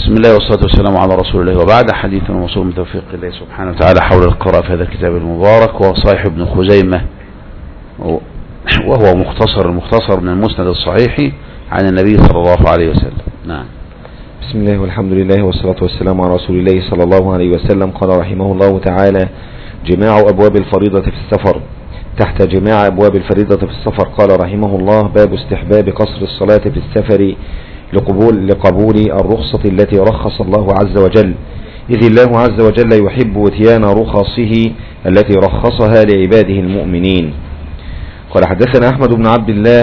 بسم الله والصلاة والسلام على رسول الله، وبعد. حديث وصول من توفيق الله سبحانه وتعالى حول القراءة في هذا الكتاب المبارك، وصحيح ابن خزيمة، وهو المختصر من المسند الصحيح عن النبي صلى الله عليه وسلم. نعم. بسم الله والحمد لله والصلاة والسلام على رسول الله صلى الله عليه وسلم. قال رحمه الله تعالى: جماع أبواب الفريضة في السفر. تحت جماع أبواب الفريضة في السفر قال رحمه الله: باب استحباب قصر الصلاة في السفر لقبول الرخصة التي رخص الله عز وجل، إذ الله عز وجل يحب اتيان رخصه التي رخصها لعباده المؤمنين. قال حدثنا أحمد بن عبد الله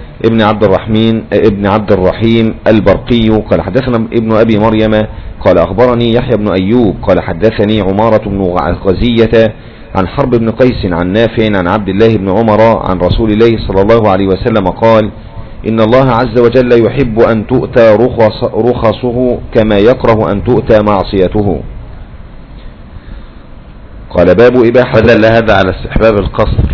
ابن عبد الرحيم البرقي قال حدثنا ابن أبي مريم قال أخبرني يحيى بن أيوب قال حدثني عمارة بن غزية عن حرب بن قيس عن نافع عن عبد الله بن عمر عن رسول الله صلى الله عليه وسلم قال: إن الله عز وجل يحب أن تؤتى رخصه كما يكره أن تؤتى معصيته. قال: باب إباحة. فدل هذا على استحباب القصر،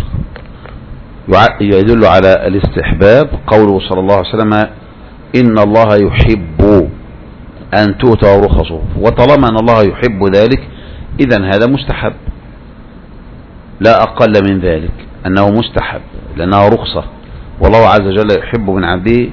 يدل على الاستحباب قوله صلى الله عليه وسلم: إن الله يحب أن تؤتى رخصه. وطالما أن الله يحب ذلك إذن هذا مستحب، لا أقل من ذلك، أنه مستحب لأنه رخصة، والله عز وجل يحب من عبده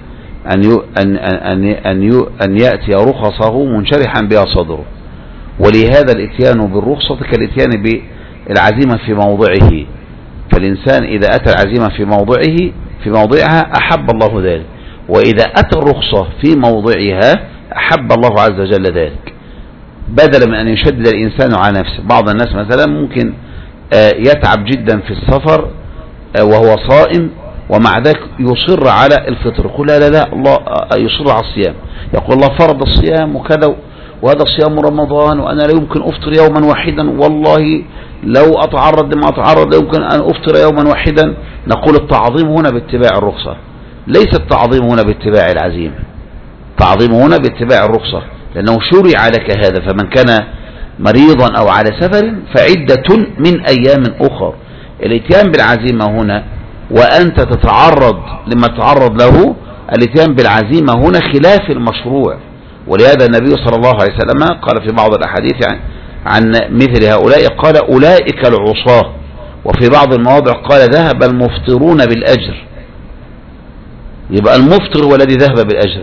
أن يأتي رخصه منشرحا بها صدره. ولهذا الاتيان بالرخصة كالاتيان بالعزيمة في موضعه، فالإنسان إذا أتى العزيمة في موضعها أحب الله ذلك، وإذا أتى الرخصة في موضعها أحب الله عز وجل ذلك، بدلا من أن يشدد الإنسان على نفسه. بعض الناس مثلا ممكن يتعب جدا في السفر وهو صائم، ومع ذلك يصر على الفطر، يقول لا الله يصر على الصيام، يقول الله فرض الصيام وكذا، وهذا صيام رمضان، وأنا لا يمكن أفطر يوما واحدا، والله لو أتعرض لما أتعرض لا يمكن أن أفطر يوما واحدا. نقول التعظيم هنا باتباع الرخصة، ليس التعظيم هنا باتباع العزيمة، التعظيم هنا باتباع الرخصة، لأنه شرع لك هذا. فمن كان مريضا أو على سفر فعدة من أيام أخر. الاتيان بالعزيمة هنا وأنت تتعرض لما تتعرض له، الاتيان بالعزيمة هنا خلاف المشروع. ولهذا النبي صلى الله عليه وسلم قال في بعض الأحاديث عن مثل هؤلاء، قال: أولئك العصاة. وفي بعض المواضع قال: ذهب المفطرون بالأجر. يبقى المفطر هو الذي ذهب بالأجر،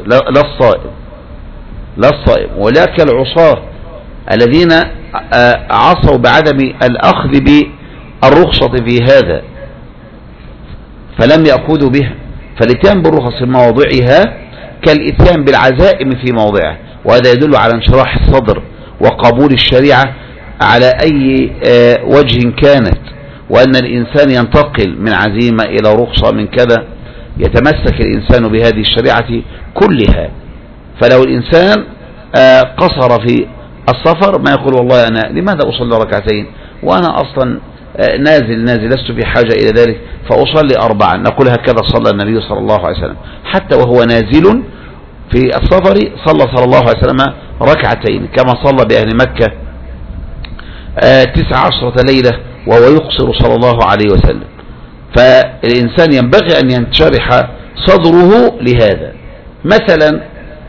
لا الصائم. أولئك العصاة الذين عصوا بعدم الأخذ بالرخصة في هذا فلم يأخذوا بها. فالاتيان بالرخص في مواضعها كالاتيان بالعزائم في موضعها، وهذا يدل على انشراح الصدر وقبول الشريعة على أي وجه كانت، وأن الإنسان ينتقل من عزيمة إلى رخصة من كذا، يتمسك الإنسان بهذه الشريعة كلها. فلو الإنسان قصر في السفر ما يقول: والله أنا لماذا أصلي ركعتين وأنا أصلا نازل لست في حاجة إلى ذلك فأصلي 4. نقول: هكذا صلى النبي صلى الله عليه وسلم، حتى وهو نازل في السفر صلى الله عليه وسلم ركعتين، كما صلى بأهل مكة 19 ليلة وهو يقصر صلى الله عليه وسلم. فالإنسان ينبغي أن ينشرح صدره لهذا. مثلا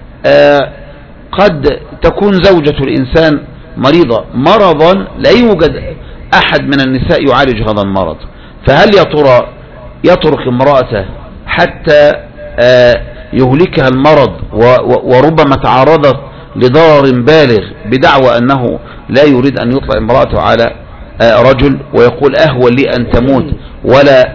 قد تكون زوجة الإنسان مريضة مرضا لا يوجد أحد من النساء يعالج هذا المرض، فهل يا ترى يترك امرأته حتى يهلكها المرض وربما تعرضت لضرر بالغ بدعوى أنه لا يريد أن يطلع امرأته على رجل، ويقول: أهون لي أن تموت ولا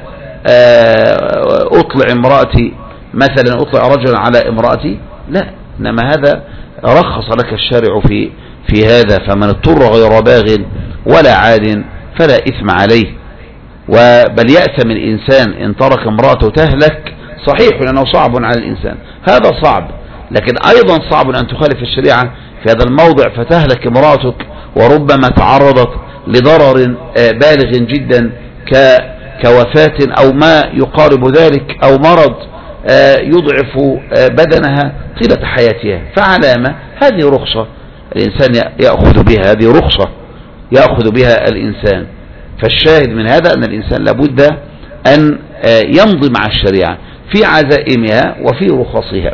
أطلع امرأتي، مثلا أطلع رجلا على امرأتي؟ لا، إنما هذا رخص لك الشارع في هذا. فمن اضطر غير باغ ولا عاد فلا إثم عليه. بل يأثم الإنسان إن ترك امرأته تهلك، صحيح لأنه صعب على الإنسان، هذا صعب، لكن أيضا صعب أن تخالف الشريعة في هذا الموضع فتهلك امرأتك، وربما تعرضت لضرر بالغ جدا كوفاة أو ما يقارب ذلك، أو مرض يضعف بدنها طيلة حياتها. فعلامة هذه رخصة الإنسان يأخذ بها، هذه رخصة يأخذ بها الإنسان. فالشاهد من هذا أن الإنسان لابد أن يمضي مع الشريعة في عزائمها وفي رخصها.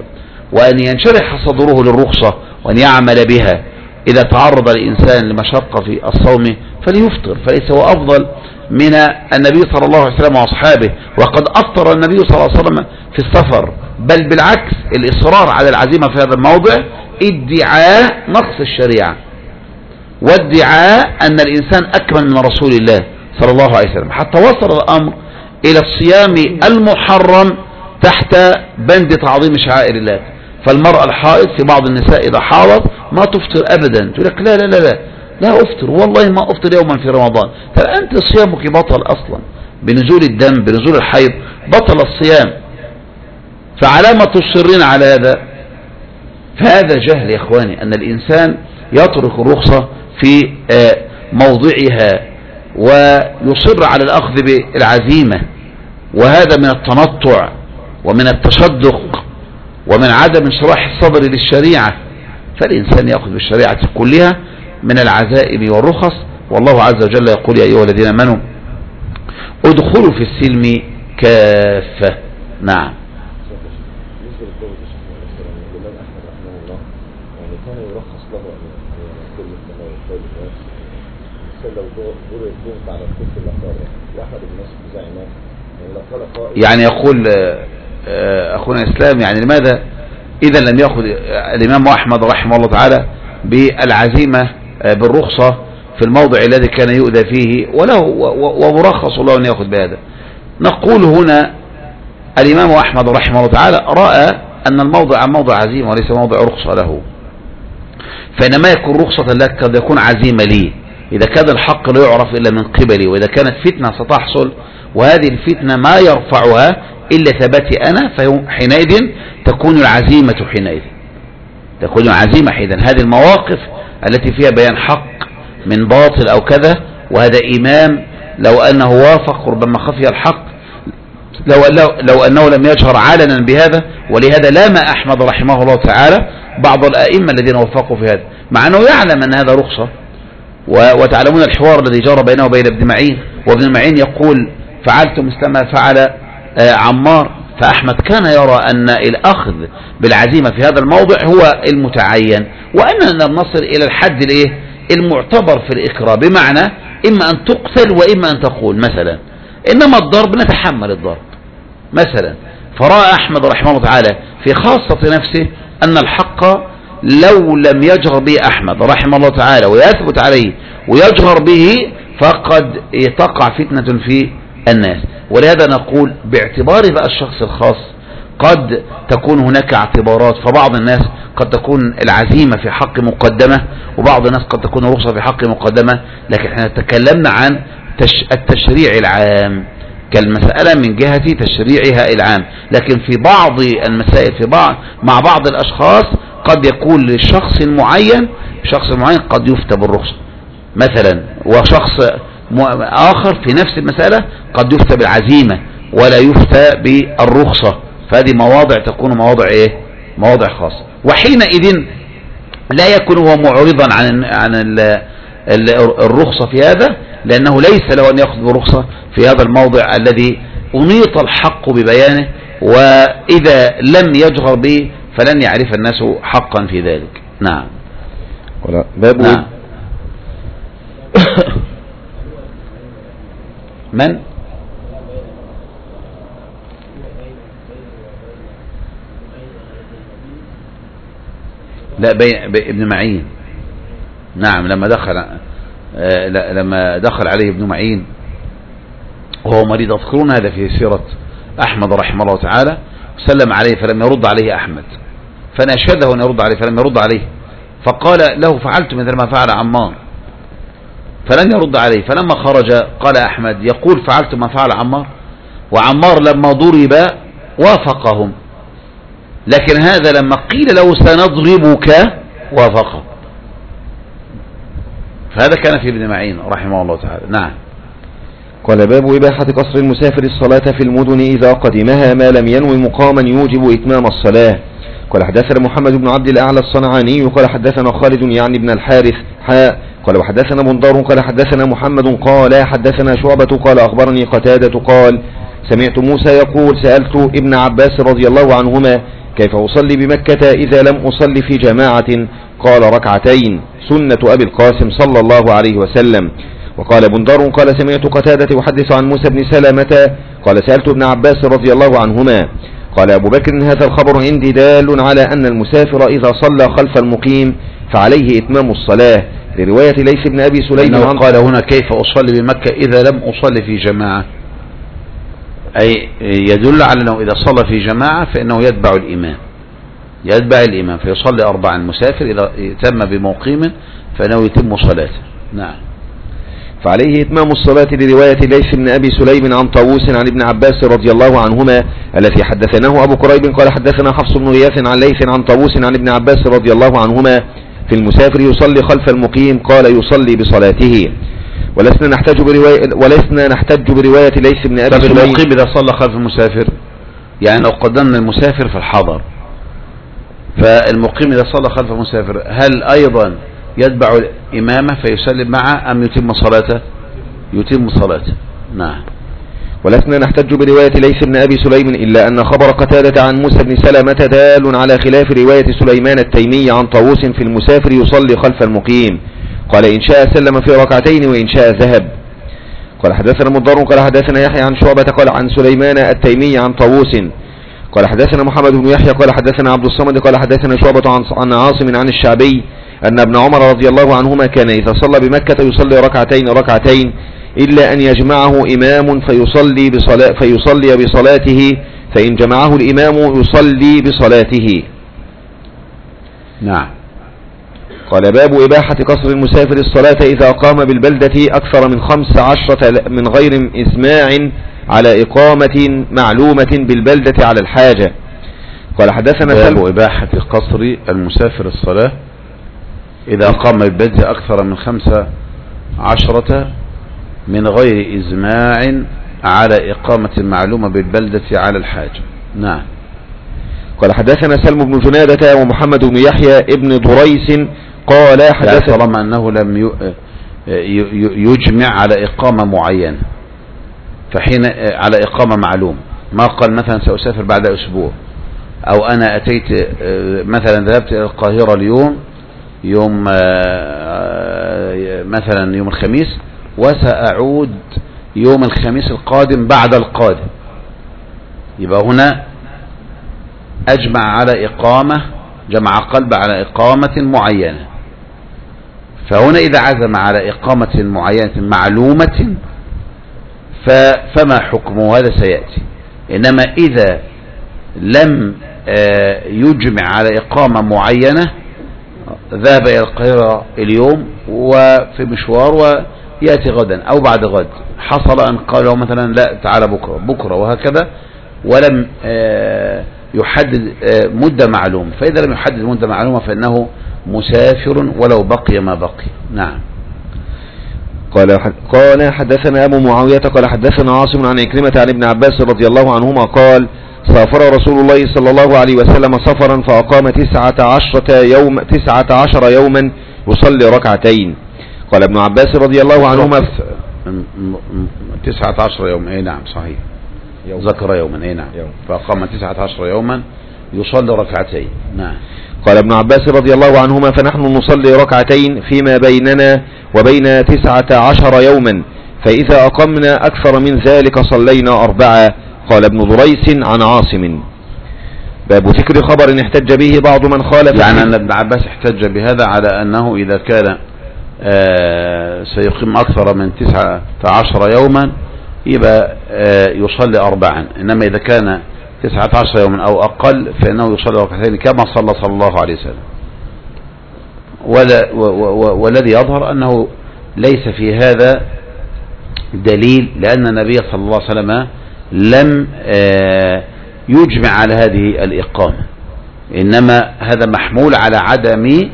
وأن ينشرح صدره للرخصة وأن يعمل بها. إذا تعرض الإنسان لمشقة في الصوم فليفطر، فليس هو أفضل من النبي صلى الله عليه وسلم وأصحابه، وقد أفطر النبي صلى الله عليه وسلم في السفر، بل بالعكس الإصرار على العزيمة في هذا الموضع ادعاء نقص الشريعة، وادعاء أن الإنسان أكمل من رسول الله صلى الله عليه وسلم، حتى وصل الأمر إلى الصيام المحرم تحت بند تعظيم شعائر الله. فالمرأة الحائض في بعض النساء إذا حاضت ما تفطر أبدا، تقول لك لا لا لا لا لا أفطر، والله ما أفطر يوما في رمضان. فأنت صيامك بطل أصلا بنزول الدم، بنزول الحيض بطل الصيام، فعلامة تصرين على هذا؟ فهذا جهل يا إخواني، أن الإنسان يترك الرخصة في موضعها ويصر على الأخذ بالعزيمة، وهذا من التنطع ومن التشدق ومن عدم انشراح الصدر للشريعة. فالإنسان يأخذ بالشريعة كلها من العزائم والرخص. والله عز وجل يقول يا أيها الذين آمنوا ادخلوا في السلم كافة. نعم. يعني يقول أخونا الإسلام، يعني لماذا إذا لم يأخذ الإمام أحمد رحمه الله تعالى بالعزيمة بالرخصة في الموضع الذي كان يؤذى فيه وله ومرخص له أن يأخذ بهذا؟ نقول هنا الإمام أحمد رحمه الله تعالى رأى أن الموضع موضع عزيمة وليس موضع رخصة له، فإنما يكون رخصة لك قد يكون عزيمة لي إذا كان الحق لا يعرف إلا من قبلي، وإذا كانت فتنة ستحصل وهذه الفتنة ما يرفعها إلا ثباتي أنا، فحينئذ تكون العزيمة تكون العزيمة حينئذ. هذه المواقف التي فيها بيان حق من باطل أو كذا، وهذا إمام لو أنه وافق ربما خفي الحق، لو أنه لم يجهر علنا بهذا. ولهذا لام أحمد رحمه الله تعالى بعض الأئمة الذين وفقوا في هذا، مع أنه يعلم أن هذا رخصة. وتعلمون الحوار الذي جرى بينه وبين ابن معين، وابن معين يقول فعلت مثل ما فعل عمار. فأحمد كان يرى أن الأخذ بالعزيمة في هذا الموضع هو المتعين، وأننا نصل إلى الحد المعتبر في الإكراه، بمعنى إما أن تقتل وإما أن تقول مثلا، إنما الضرب نتحمل الضرب مثلا. فرأى أحمد رحمه الله تعالى في خاصة نفسه أن الحق لو لم يجهر به أحمد رحمه الله تعالى ويثبت عليه ويجهر به فقد تقع فتنة في الناس. ولهذا نقول باعتبار بقى الشخص الخاص قد تكون هناك اعتبارات، فبعض الناس قد تكون العزيمة في حق مقدمة، وبعض الناس قد تكون رخصة في حق مقدمة. لكن احنا تكلمنا عن التشريع العام كالمسألة من جهة تشريعها العام، لكن في بعض المسائل مع بعض الأشخاص قد يكون للشخص المعين قد يفتى بالرخصة مثلا، وشخص آخر في نفس المسألة قد يفتى بالعزيمة ولا يفتى بالرخصة. فهذه مواضع تكون مواضع خاصة، وحينئذ لا يكون هو معرضا عن الرخصة في هذا، لأنه ليس له أن يأخذ بالرخصة في هذا الموضع الذي أنيط الحق ببيانه، وإذا لم يجهر به فلن يعرف الناس حقا في ذلك. نعم. باب نعم. من؟ لا ابن معين. نعم، لما دخل عليه ابن معين وهو مريض، اذكرون هذا في سيرة أحمد رحمه الله تعالى، سلم عليه فلم يرد عليه أحمد، فناشده أن يرد عليه فلم يرد عليه، فقال له فعلت مثل ما فعل عمار، فلم يرد عليه. فلما خرج قال أحمد يقول فعلت ما فعل عمار، وعمار لما ضرب وافقهم، لكن هذا لما قيل له سنضربك وافقه. فهذا كان في ابن معين رحمه الله تعالى. نعم. قال باب إباحة قصر المسافر الصلاة في المدن إذا قدمها ما لم ينوي مقاما يوجب إتمام الصلاة. قال حدثنا محمد بن عبد الأعلى الصنعاني قال حدثنا خالد يعني بن الحارث قال وحدثنا بندار قال حدثنا محمد قال حدثنا شعبة قال أخبرني قتادة قال سمعت موسى يقول سألت ابن عباس رضي الله عنهما كيف أصلي بمكة إذا لم أصلي في جماعة؟ قال ركعتين سنة أبي القاسم صلى الله عليه وسلم. وقال بندر قال سمعت قتادة يحدث عن موسى بن سلمة قال سألت ابن عباس رضي الله عنهما قال أبو بكر هذا الخبر عندي دال على أن المسافر إذا صلى خلف المقيم فعليه إتمام الصلاة، لرواية ليث بن أبي سليم قال هنا كيف أصلي بمكة إذا لم أصلي في جماعة، أي يدل على أنه إذا صلى في جماعة فإنه يتبع الإمام فيصلي 4. المسافر إذا تم بمقيم فإنه يتم صلاته. نعم. فعليه إتمام الصلاة، لرواية ليث بن أبي سليم عن طاووس عن ابن عباس رضي الله عنهما التي حدثناه أبو كريب قال حدثنا حفص بن غياث عن ليث عن طاووس عن ابن عباس رضي الله عنهما في المسافر يصلي خلف المقيم قال يصلي بصلاته. ولسنا نحتج برواية ليث بن أبي سليم. المقيم إذا صلى خلف المسافر، يعني لو قدمنا المسافر في الحضر، فالمقيم إذا صلى خلف المسافر هل أيضا يتبع الإمامة فيسلم معه أم يتم صلاته؟ يتم صلاته. نعم. ولسنا نحتج برواية ليث بن أبي سليم إلا أن خبر قتادة عن موسى بن سلمة دال على خلاف رواية سليمان التيمي عن طاووس في المسافر يصلي خلف المقيم قال إن شاء سلم في ركعتين وإن شاء ذهب. قال حدثنا مضر قال حدثنا يحيى عن شعبة قال عن سليمان التيمي عن طاووس قال حدثنا محمد بن يحيى قال حدثنا عبد الصمد قال حدثنا شعبة عن عاصم عن الشعبي أن ابن عمر رضي الله عنهما كان إذا صلى بمكة يصلي ركعتين إلا أن يجمعه إمام فيصلي بصلاته، فإن جمعه الإمام يصلي بصلاته. نعم. قال باب إباحة قصر المسافر الصلاة إذا قام بالبلدة أكثر من 15 من غير إسماع على إقامة معلومة بالبلدة على الحاجة. قال حدثنا باب إباحة قصر المسافر الصلاة إذا قام بالبلدة أكثر من 15 من غير إزماع على إقامة معلومة بالبلدة على الحاجة. نعم. قال حدثنا سلم بن جنادة ومحمد بن يحيى ابن دريس قال حدثنا طالما أنه لم يجمع على إقامة معينة، فحين على إقامة معلوم ما قال مثلا سأسافر بعد أسبوع، أو أنا أتيت مثلا ذهبت إلى القاهرة اليوم يوم مثلا يوم الخميس وسأعود يوم الخميس القادم بعد القادم، يبقى هنا أجمع على إقامة، جمع قلب على إقامة معينة. فهنا إذا عزم على إقامة معينة معلومة فما حكمه هذا سيأتي. إنما إذا لم يجمع على إقامة معينة، ذهب إلى القاهرة اليوم وفي مشوار ويأتي غدا أو بعد غد، حصل أن قالوا مثلا لا تعالى بكرة وهكذا، ولم يحدد مدة معلومة، فإذا لم يحدد مدة معلومة فإنه مسافر ولو بقي ما بقي. نعم. قال حدثنا أبو معاوية قال حدثنا عاصم عن عكرمة عن ابن عباس رضي الله عنهما قال سافر رسول الله صلى الله عليه وسلم سفرا فأقام 19 يوما يصلي ركعتين. قال ابن عباس رضي الله عنهما 19 يوما. اي نعم صحيح، ذكر يوما. اي نعم، فأقام 19 يوما يصلي ركعتين. نعم. قال ابن عباس رضي الله عنهما فنحن نصلي ركعتين فيما بيننا وبين 19 يوما، فإذا أقمنا أكثر من ذلك صلينا 4. قال ابن دريس عن عاصم. باب ذكر خبر احتج به بعض من خالف، يعني أن ابن عباس احتج بهذا على أنه إذا كان سيقيم أكثر من 19 يوما يبقى يصلي 4، إنما إذا كان 19 يوما أو أقل فإنه يصلي ركعتين كما صلى الله عليه وسلم. والذي يظهر أنه ليس في هذا دليل، لأن النبي صلى الله عليه وسلم لم يجمع على هذه الإقامة، إنما هذا محمول على عدم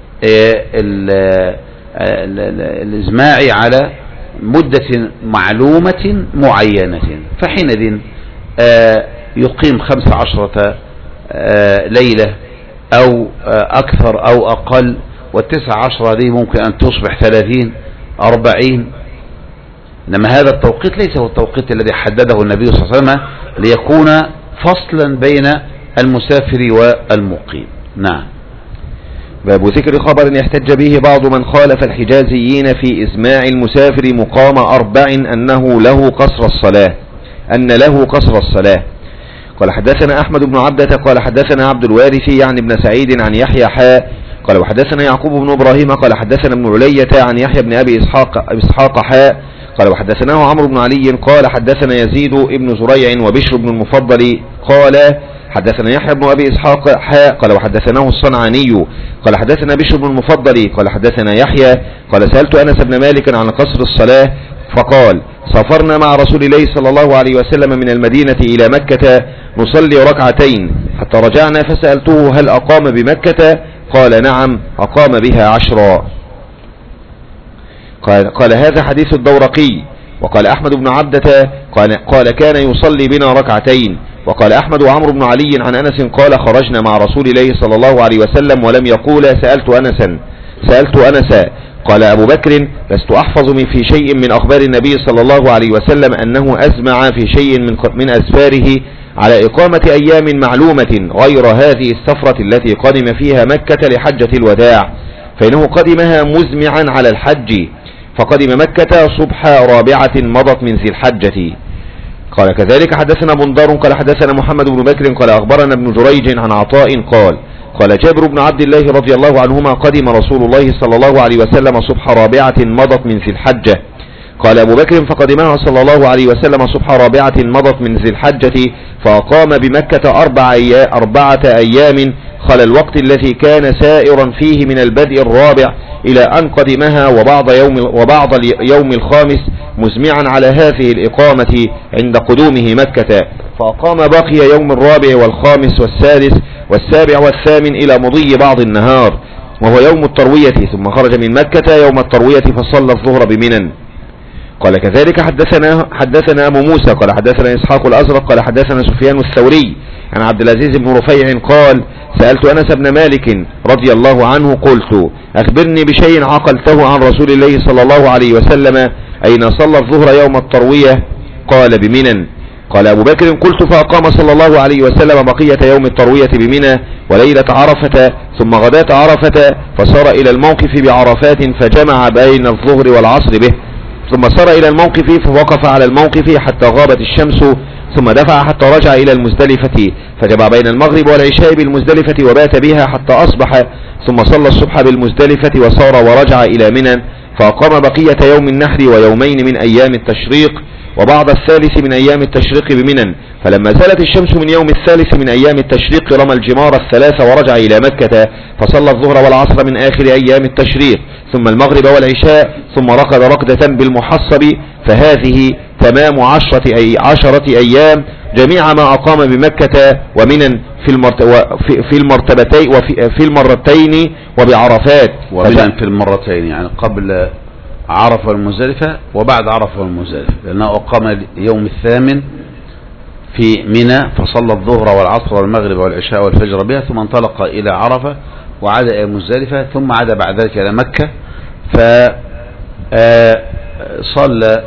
الإجماع على مدة معلومة معينة، فحينئذ يقيم 15 ليلة أو أكثر أو أقل، وال19 هذه ممكن أن تصبح 30 40. إنما هذا التوقيت ليس هو التوقيت الذي حدده النبي صلى الله عليه وسلم ليكون فصلا بين المسافر والمقيم. نعم. باب ذكر خبر يحتج به بعض من خالف الحجازيين في إسماع المسافر مقام 4 أنه له قصر الصلاة. قال حدثنا أحمد بن عبدة قال حدثنا عبد الوارث يعني ابن سعيد عن يحيى حاء قال وحدثنا يعقوب بن إبراهيم قال حدثنا ابن علية عن يحيى بن أبي إسحاق حاء قال وحدثناه عمرو بن علي قال حدثنا يزيد ابن زريع وبشر بن المفضل قال حدثنا يحيى بن أبي إسحاق حاء قال وحدثناه الصنعاني قال حدثنا بشر بن المفضل قال حدثنا يحيى قال سألت أنس بن مالك عن قصر الصلاة فقال سافرنا مع رسول الله صلى الله عليه وسلم من المدينة إلى مكة نصلي 2 ركعتين حتى رجعنا فسألته هل أقام بمكة قال نعم أقام بها 10. قال هذا حديث الدورقي. وقال أحمد بن عبدة قال كان يصلي بنا 2 ركعتين. وقال أحمد وعمرو بن علي عن أنس قال خرجنا مع رسول الله صلى الله عليه وسلم ولم يقول سألت أنسا. قال أبو بكر لست أحفظ في شيء من أخبار النبي صلى الله عليه وسلم أنه أزمع في شيء من أسفاره على إقامة أيام معلومة غير هذه السفرة التي قدم فيها مكة لحجة الوداع، فإنه قدمها مزمعا على الحج، فقدم مكة صبح 4 مضت من ذي الحجة. قال كذلك حدثنا بندار قال حدثنا محمد بن بكر قال أخبرنا ابن جريج عن عطاء قال جابر بن عبد الله رضي الله عنهما قدم رسول الله صلى الله عليه وسلم صبح 4 مضت من ذي الحجة. قال أبو بكر فقدمها صلى الله عليه وسلم صبح 4 مضت من ذي الحجة، فأقام بمكة 4 أيام خلى الوقت الذي كان سائرا فيه من البدء 4 إلى أن قدمها وبعض اليوم الخامس مزمعا على هذه الإقامة عند قدومه مكة، فأقام باقي يوم 4 والخامس والسادس والسابع والثامن إلى مضي بعض النهار وهو يوم التروية، ثم خرج من مكة يوم التروية فصلى الظهر بمنى. قال كذلك حدثنا أبو موسى قال حدثنا إسحاق الأزرق قال حدثنا سفيان الثوري عن عبد العزيز بن رفيع قال سألت أنس بن مالك رضي الله عنه قلت أخبرني بشيء عقلته عن رسول الله صلى الله عليه وسلم أين صلى الظهر يوم التروية؟ قال بمنى. قال أبو بكر قلت فأقام صلى الله عليه وسلم بقية يوم التروية بمنى وليلة عرفة ثم غداة عرفة، فصار إلى الموقف بعرفات فجمع بين الظهر والعصر به، ثم صار إلى الموقف فوقف على الموقف حتى غابت الشمس، ثم دفع حتى رجع إلى المزدلفة فجمع بين المغرب والعشاء بالمزدلفة وبات بها حتى أصبح، ثم صلى الصبح بالمزدلفة وصار ورجع إلى منى، فأقام بقية يوم النحر ويومين من أيام التشريق وبعض الثالث من أيام التشريق بمنى، فلما زالت الشمس من يوم الثالث من أيام التشريق رمى الجمار 3 ورجع إلى مكة، فصلى الظهر والعصر من آخر أيام التشريق ثم المغرب والعشاء، ثم ركض ركضة بالمحصب، فهذه تمام 10 أيام جميع ما أقام بمكة ومنى في المرتين وبعرفات. ومنى في المرتين يعني قبل عرفة والمزدلفة وبعد عرفة والمزدلفة، لأنه أقام يوم 8 في منى فصلى الظهر والعصر والمغرب والعشاء والفجر بها، ثم انطلق إلى عرفة وعاد إلى المزدلفة، ثم عاد بعد ذلك إلى مكة فصلى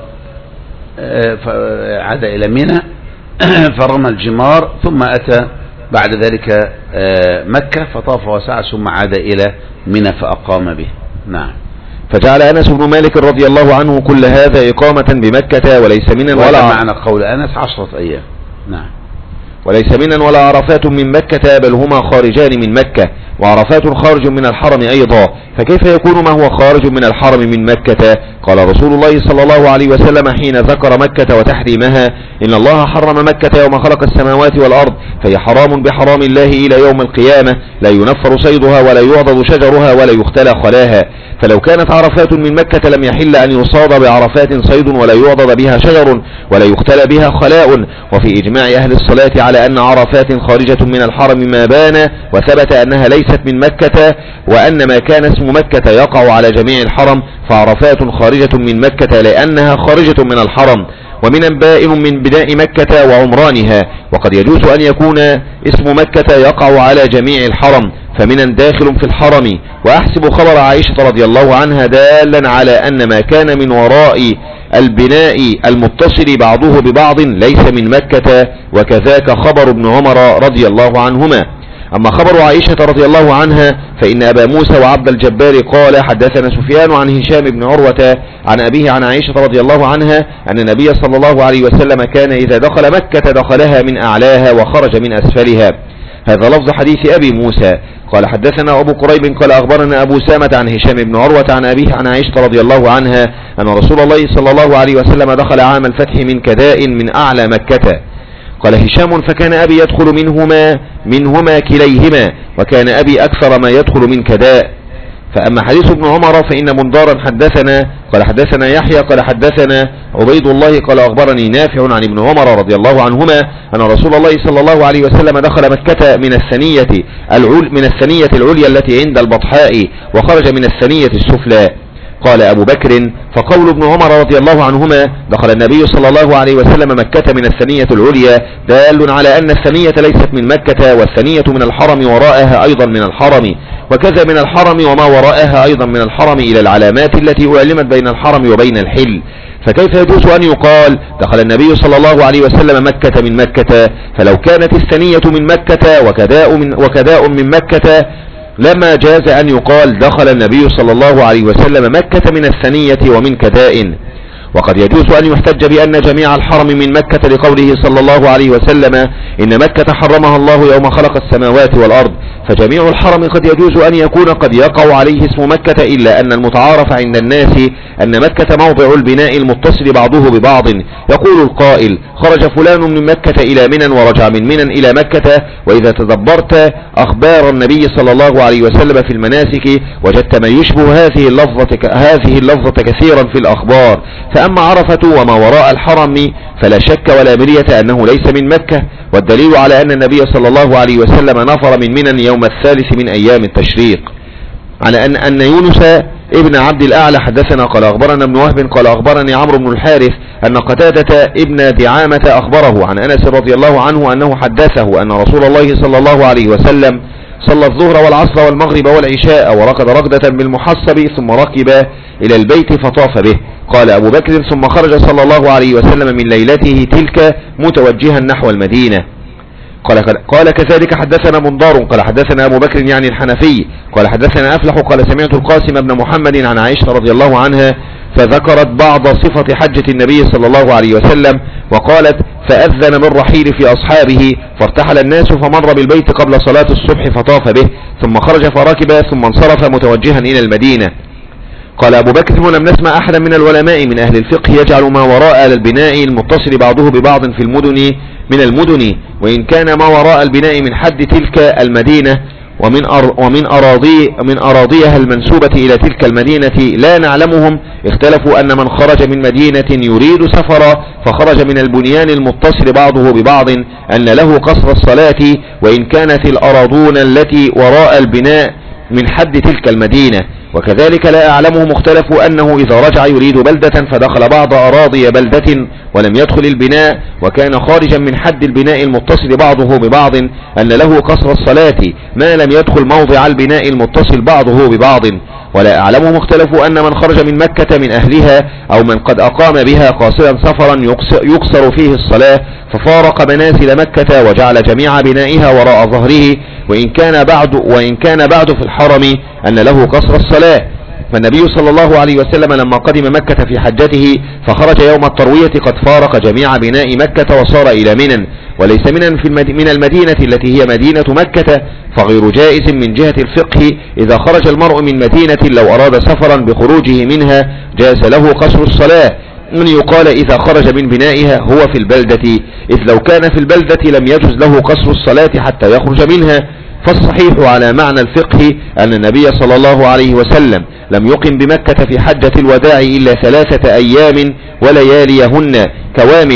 عاد إلى منى فرمى الجمار، ثم أتى بعد ذلك مكة فطاف وسعى، ثم عاد إلى منى فأقام به. نعم. فجعل أنس بن مالك رضي الله عنه كل هذا إقامة بمكة وليس منى ولا معنى قول أنس 10 أيام. نعم. وليس منى ولا عرفات من مكة بل هما خارجان من مكة، وعرفات خارج من الحرم أيضا، فكيف يكون ما هو خارج من الحرم من مكة؟ قال رسول الله صلى الله عليه وسلم حين ذكر مكة وتحريمها إن الله حرم مكة يوم خلق السماوات والأرض، فهي حرام بحرام الله إلى يوم القيامة، لا ينفر صيدها ولا يعضد شجرها ولا يختلى خلاها، فلو كانت عرفات من مكة لم يحل أن يصاد بعرفات صيد ولا يعضد بها شجر ولا يختلى بها خلاء. وفي إجماع أهل الصلاة على أن عرفات خارجة من الحرم ما بان وثبت أنها ليست ليست من مكة، وأن ما كان اسم مكة يقع على جميع الحرم، فعرفات خارجة من مكة لأنها خارجة من الحرم، ومن بائن من بناء مكة وعمرانها. وقد يجوز أن يكون اسم مكة يقع على جميع الحرم، فمن داخل في الحرم. وأحسب خبر عائشة رضي الله عنها دالا على أن ما كان من وراء البناء المتصل بعضه ببعض ليس من مكة، وكذاك خبر ابن عمر رضي الله عنهما. أما خبر عائشة رضي الله عنها فإن أبا موسى وعبد الجبار قال حدثنا سفيان عن هشام بن عروة عن أبيه عن عائشة رضي الله عنها أن النبي صلى الله عليه وسلم كان إذا دخل مكة دخلها من أعلاها وخرج من أسفلها. هذا لفظ حديث أبي موسى. قال حدثنا أبو قريب قال أخبرنا أبو سامة عن هشام بن عروة عن أبيه عن عائشة رضي الله عنها أن رسول الله صلى الله عليه وسلم دخل عام الفتح من كداء من أعلى مكة. قال هشام فكان أبي يدخل منهما كليهما، وكان أبي أكثر ما يدخل من كداء. فأما حديث ابن عمر فإن منذارا حدثنا قال حدثنا يحيى قال حدثنا عبيد الله قال أخبرني نافع عن ابن عمر رضي الله عنهما أن رسول الله صلى الله عليه وسلم دخل مكة من الثنية العليا التي عند البطحاء، وخرج من الثنية السفلى. قال أبو بكر فقول ابن عمر رضي الله عنهما دخل النبي صلى الله عليه وسلم مكة من الثنية العليا دال على أن الثنية ليست من مكة، والثنية من الحرم وراءها أيضا من الحرم، وكذا من الحرم وما وراءها أيضا من الحرم إلى العلامات التي أعلمت بين الحرم وبين الحل. فكيف يجوز أن يقال دخل النبي صلى الله عليه وسلم مكة من مكة؟ فلو كانت الثنية من مكة وكداء من مكة لما جاز أن يقال دخل النبي صلى الله عليه وسلم مكة من الثنية ومن كداء. وقد يجوز أن يحتج بأن جميع الحرم من مكة لقوله صلى الله عليه وسلم إن مكة حرمها الله يوم خلق السماوات والأرض، فجميع الحرم قد يجوز أن يكون قد يقع عليه اسم مكة، إلا أن المتعارف عند الناس أن مكة موضع البناء المتصل بعضه ببعض. يقول القائل خرج فلان من مكة إلى منى ورجع من منى إلى مكة، وإذا تدبرت أخبار النبي صلى الله عليه وسلم في المناسك وجدت ما يشبه هذه اللفظة كثيرا في الأخبار. فأما عرفة وما وراء الحرم فلا شك ولا مرية أنه ليس من مكة، والدليل على أن النبي صلى الله عليه وسلم نفر من منى يوم الثالث من أيام التشريق. على أن يونس ابن عبد الأعلى حدثنا قال أخبرنا ابن وهب قال أخبرني عمرو بن الحارث أن قتادة ابن دعامة أخبره عن أنس رضي الله عنه أنه حدثه أن رسول الله صلى الله عليه وسلم صلى الظهر والعصر والمغرب والعشاء وركض ركضة بالمحصب ثم ركب إلى البيت فطاف به. قال أبو بكر ثم خرج صلى الله عليه وسلم من ليلته تلك متوجها نحو المدينة. قال كذلك حدثنا منذار قال حدثنا أبو بكر يعني الحنفي قال حدثنا أفلح قال سمعت القاسم بن محمد عن عائشة رضي الله عنها فذكرت بعض صفة حجة النبي صلى الله عليه وسلم وقالت فأذن بالرحيل في أصحابه فارتحل الناس فمر بالبيت قبل صلاة الصبح فطاف به ثم خرج فركب ثم انصرف متوجها إلى المدينة. قال أبو بكر ولم نسمع أحدا من العلماء من أهل الفقه يجعل ما وراء البناء المتصل بعضه ببعض في المدن من المدن، وإن كان ما وراء البناء من حد تلك المدينة ومن أراضيها المنسوبة إلى تلك المدينة لا نعلمهم. اختلفوا أن من خرج من مدينة يريد سفرا فخرج من البنيان المتصل بعضه ببعض أن له قصر الصلاة، وإن كانت الأراضون التي وراء البناء من حد تلك المدينة. وكذلك لا أعلمهم اختلفوا أنه إذا رجع يريد بلدة فدخل بعض أراضي بلدة ولم يدخل البناء وكان خارجا من حد البناء المتصل بعضه ببعض أن له قصر الصلاة ما لم يدخل موضع البناء المتصل بعضه ببعض. ولا أعلمهم اختلفوا أن من خرج من مكة من أهلها أو من قد أقام بها قاصدا سفرا يقصر فيه الصلاة ففارق منازل مكة وجعل جميع بنائها وراء ظهره وإن كان بعد في الحرم أن له قصر الصلاة. فالنبي صلى الله عليه وسلم لما قدم مكة في حجته فخرج يوم التروية قد فارق جميع بناء مكة وصار إلى منى، وليس من المدينة التي هي مدينة مكة، فغير جائز من جهة الفقه إذا خرج المرء من مدينة لو أراد سفرا بخروجه منها جاز له قصر الصلاة، من يقال إذا خرج من بنائها هو في البلدة، إذ لو كان في البلدة لم يجوز له قصر الصلاة حتى يخرج منها. فالصحيح على معنى الفقه أن النبي صلى الله عليه وسلم لم يقم بمكة في حجة الوداع إلا 3 أيام ولياليهن كواملا،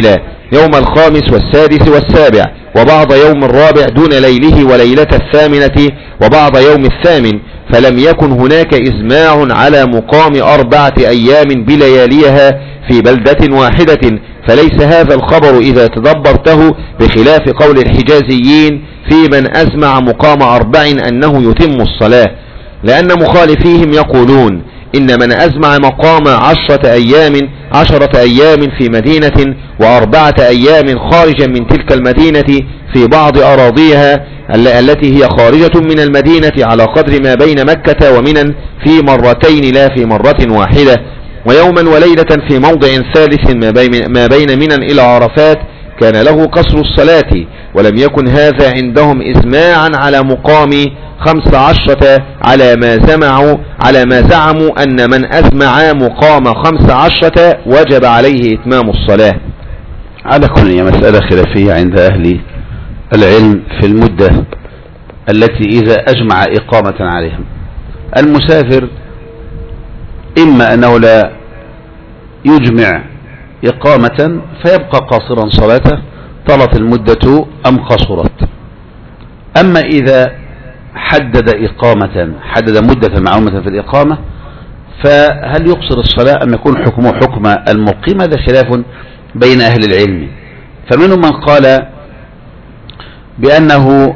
يوم الخامس والسادس والسابع، وبعض يوم الرابع دون ليله وليلة الثامنة، وبعض يوم الثامن، فلم يكن هناك إجماع على مقام 4 أيام بلياليها في بلدة واحدة، فليس هذا الخبر إذا تدبرته بخلاف قول الحجازيين في من أزمع مقام 4 أنه يتم الصلاة، لأن مخالفيهم يقولون إن من أزمع مقام 10 أيام في مدينة و4 أيام خارجا من تلك المدينة في بعض أراضيها التي هي خارجة من المدينة على قدر ما بين مكة ومنى في مرتين لا في مرة واحدة، ويوما وليلة في موضع ثالث ما بين منى إلى عرفات، كان له قصر الصلاة، ولم يكن هذا عندهم إجماعا على مقام 15 على ما زعموا أن من أزمع مقام 15 وجب عليه إتمام الصلاة. على كل هي مسألة خلافية عند أهل العلم في المدة التي إذا أجمع إقامة عليهم. المسافر إما أنه لا يجمع إقامة فيبقى قاصرا صلاته طالت المدة أم قصرت. أما إذا حدد مدة معلومة في الإقامة فهل يقصر الصلاة أم يكون حكمه حكم المقيم؟ هذا خلاف بين أهل العلم، فمنهم من قال بأنه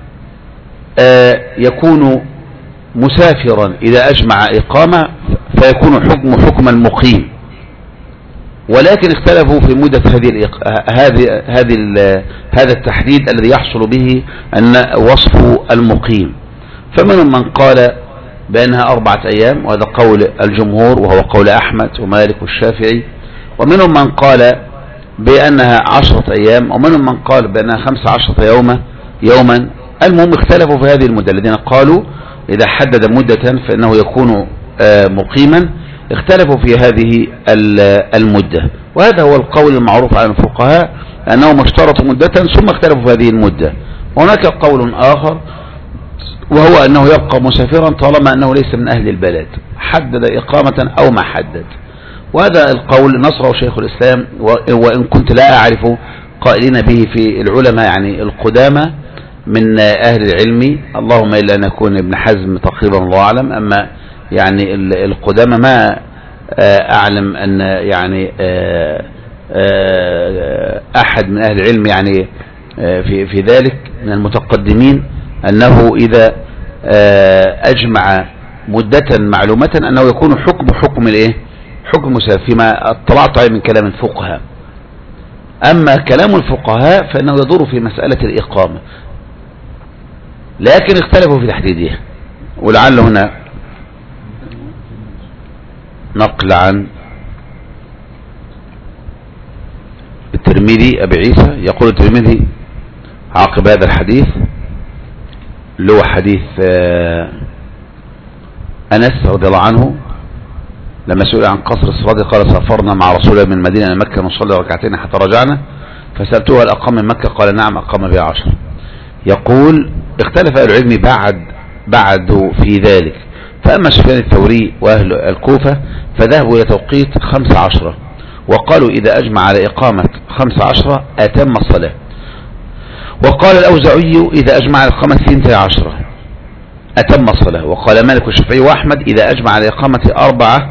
يكون مسافرا إذا أجمع إقامة فيكون حكم المقيم، ولكن اختلفوا في مدة هذا التحديد الذي يحصل به أن وصف المقيم. فمنهم من قال بأنها 4 أيام، وهذا قول الجمهور وهو قول أحمد ومالك والشافعي، ومنهم من قال بأنها 10 أيام، ومنهم من قال بأنها 15 يوما. المهم اختلفوا في هذه المدة. الذين قالوا إذا حدد مدة فإنه يكون مقيما اختلفوا في هذه المدة، وهذا هو القول المعروف عن الفقهاء أنهم اشترطوا مدة ثم اختلفوا في هذه المدة. هناك قول آخر وهو أنه يبقى مسافرا طالما أنه ليس من أهل البلد، حدد إقامة أو ما حدد، وهذا القول نصره شيخ الإسلام، وإن كنت لا أعرف قائلين به في العلماء يعني القدامى من أهل العلم، اللهم إلا أن يكون ابن حزم تقريبا الله أعلم. أما يعني القدامى ما أعلم أن يعني أحد من أهل العلم يعني في ذلك من المتقدمين أنه إذا أجمع مدة معلومة أنه يكون حكم الإيه؟ حكم مسافر، فيما اطلعت عليه من كلام الفقهاء. أما كلام الفقهاء فإنه يدور في مسألة الإقامة، لكن اختلفوا في تحديدها. ولعل هنا نقل عن الترمذي أبي عيسى، يقول الترمذي عقب هذا الحديث اللي هو حديث أنس رضي الله عنه لما سئل عن قصر الصلاة قال سافرنا مع رسول الله من المدينة إلى مكة نصلي ركعتين حتى رجعنا، فسألته هل أقام من مكة؟ قال نعم أقام بها 10. يقول اختلف أهل العلم بعد في ذلك، فأما سفيان الثوري وأهل الكوفة فذهبوا إلى توقيت 15، وقالوا إذا أجمع على إقامة 15 أتم الصلاة. وقال الأوزاعي إذا أجمع على إقامة 12 أتم الصلاة. وقال مالك والشافعي وأحمد إذا أجمع على إقامة 4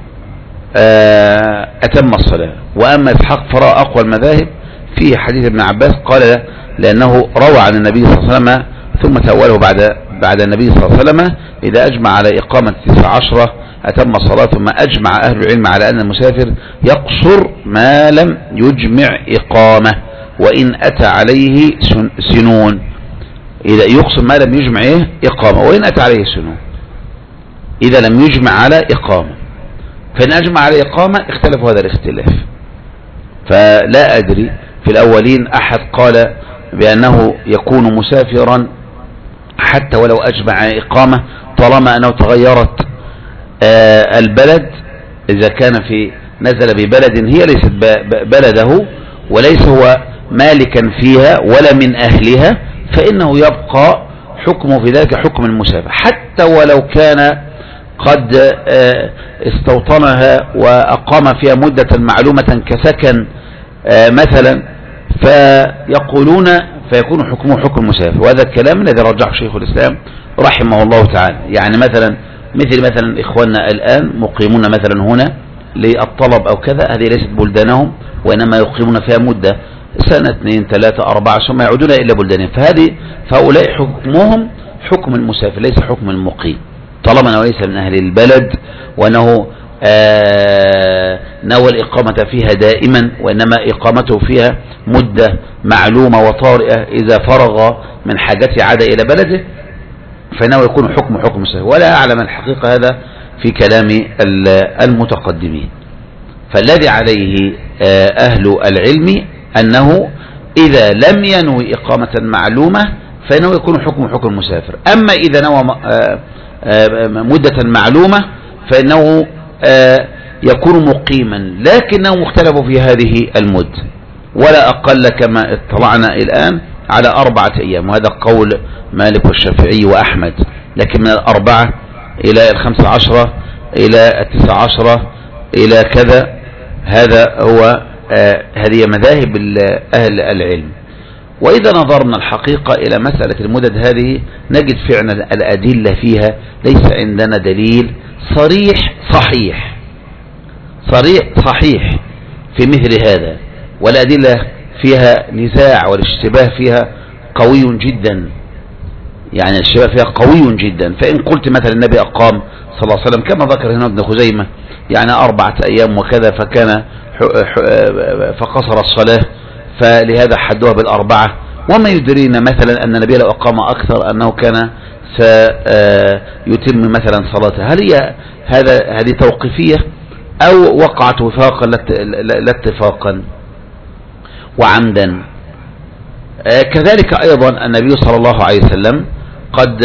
أتم الصلاة. وأما إسحاق فراء أقوى المذاهب في حديث ابن عباس، قال لأنه روى عن النبي صلى الله عليه وسلم ثم تأوله بعد النبي صلى الله عليه وسلم إذا أجمع على إقامة 19 أتم الصلاة. ثم أجمع أهل العلم على أن المسافر يقصر ما لم يجمع إقامة وإن أتى عليه سنون. إذا يقصر ما لم يجمع إقامة وإن أتى عليه سنون، إذا لم يجمع على إقامة. فإن أجمع على إقامة اختلفوا هذا الاختلاف. فلا أدري في الأولين أحد قال بأنه يكون مسافرا حتى ولو أجمع إقامة طالما أنه تغيرت البلد، إذا كان نزل ببلد هي ليست بلده وليس هو مالكا فيها ولا من أهلها، فإنه يبقى حكمه في ذلك حكم المسافر حتى ولو كان قد استوطنها وأقام فيها مدة معلومة كسكن مثلا فيقولون فيكون حكمه حكم المسافر، وهذا الكلام الذي رجحه شيخ الإسلام رحمه الله تعالى. يعني مثلا إخواننا الآن مقيمون مثلا هنا للطلب أو كذا، هذه ليست بلدانهم وإنما يقيمون فيها مدة سنة 2 3 4 ثم يعودون إلى بلدانهم، فهؤلاء حكمهم حكم المسافر ليس حكم المقيم، طالما أنه ليس من أهل البلد وأنه نوى الإقامة فيها دائما، وإنما إقامته فيها مدة معلومة وطارئة، إذا فرغ من حاجته عاد إلى بلده فإنه يكون حكم مسافر. ولا أعلم الحقيقة هذا في كلام المتقدمين. فالذي عليه أهل العلم أنه إذا لم ينوي إقامة معلومة فإنه يكون حكم المسافر. أما إذا نوى مدة معلومة فإنه يكون مقيما، لكنه مختلف في هذه المدة، ولا أقل كما اطلعنا الآن على 4 أيام، وهذا قول مالك والشافعي وأحمد، لكن من 4 إلى 15 إلى 19 إلى كذا، هذا هو هذه مذاهب أهل العلم. وإذا نظرنا الحقيقة إلى مسألة المدد هذه نجد فعلا الأدلة فيها ليس عندنا دليل صحيح في مثل هذا، والأدلة فيها نزاع والاشتباه فيها قوي جدا، يعني الاشتباه فيها قوي جدا. فإن قلت مثلا النبي أقام صلى الله عليه وسلم كما ذكر هنا ابن خزيمة يعني 4 أيام وكذا، فقصر الصلاة فلهذا حدوها ب4، وما يدرينا مثلا أن النبي لو أقام أكثر أنه كان سيتم مثلا صلاته. هل هي هذه توقيفية أو وقعت وفاقا لا اتفاقا وعمدا؟ كذلك أيضا النبي صلى الله عليه وسلم قد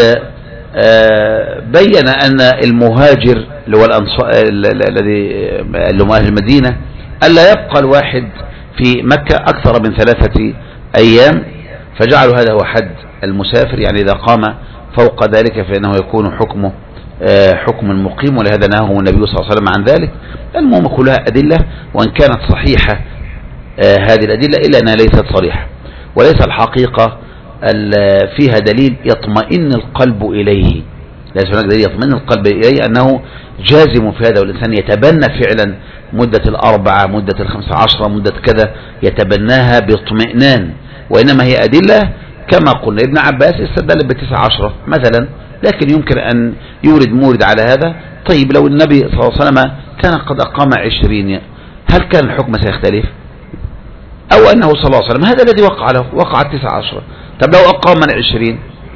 بين أن المهاجر اللي هو الذي هم أهل المدينة ألا يبقى الواحد في مكة أكثر من 3 أيام، فجعلوا هذا هو حد المسافر، يعني إذا قام فوق ذلك فإنه يكون حكمه حكم المقيم، ولهذا نهاه النبي صلى الله عليه وسلم عن ذلك. المهم كلها أدلة، وإن كانت صحيحة هذه الأدلة إلا أنها ليست صريحة، وليس الحقيقة فيها دليل يطمئن القلب إليه، ليس هناك دليل يطمئن القلب إليه أنه جازم في هذا، والإنسان يتبنى فعلا مدة 4 مدة 15 مدة كذا يتبناها باطمئنان، وإنما هي أدلة كما قلنا. ابن عباس استدل ب19 مثلا، لكن يمكن أن مورد على هذا. طيب لو النبي صلى الله عليه وسلم كان قد أقام 20، هل كان الحكم سيختلف؟ أو أنه صلى الله عليه وسلم هذا الذي وقع له وقع 19، طب لو أقام من 20؟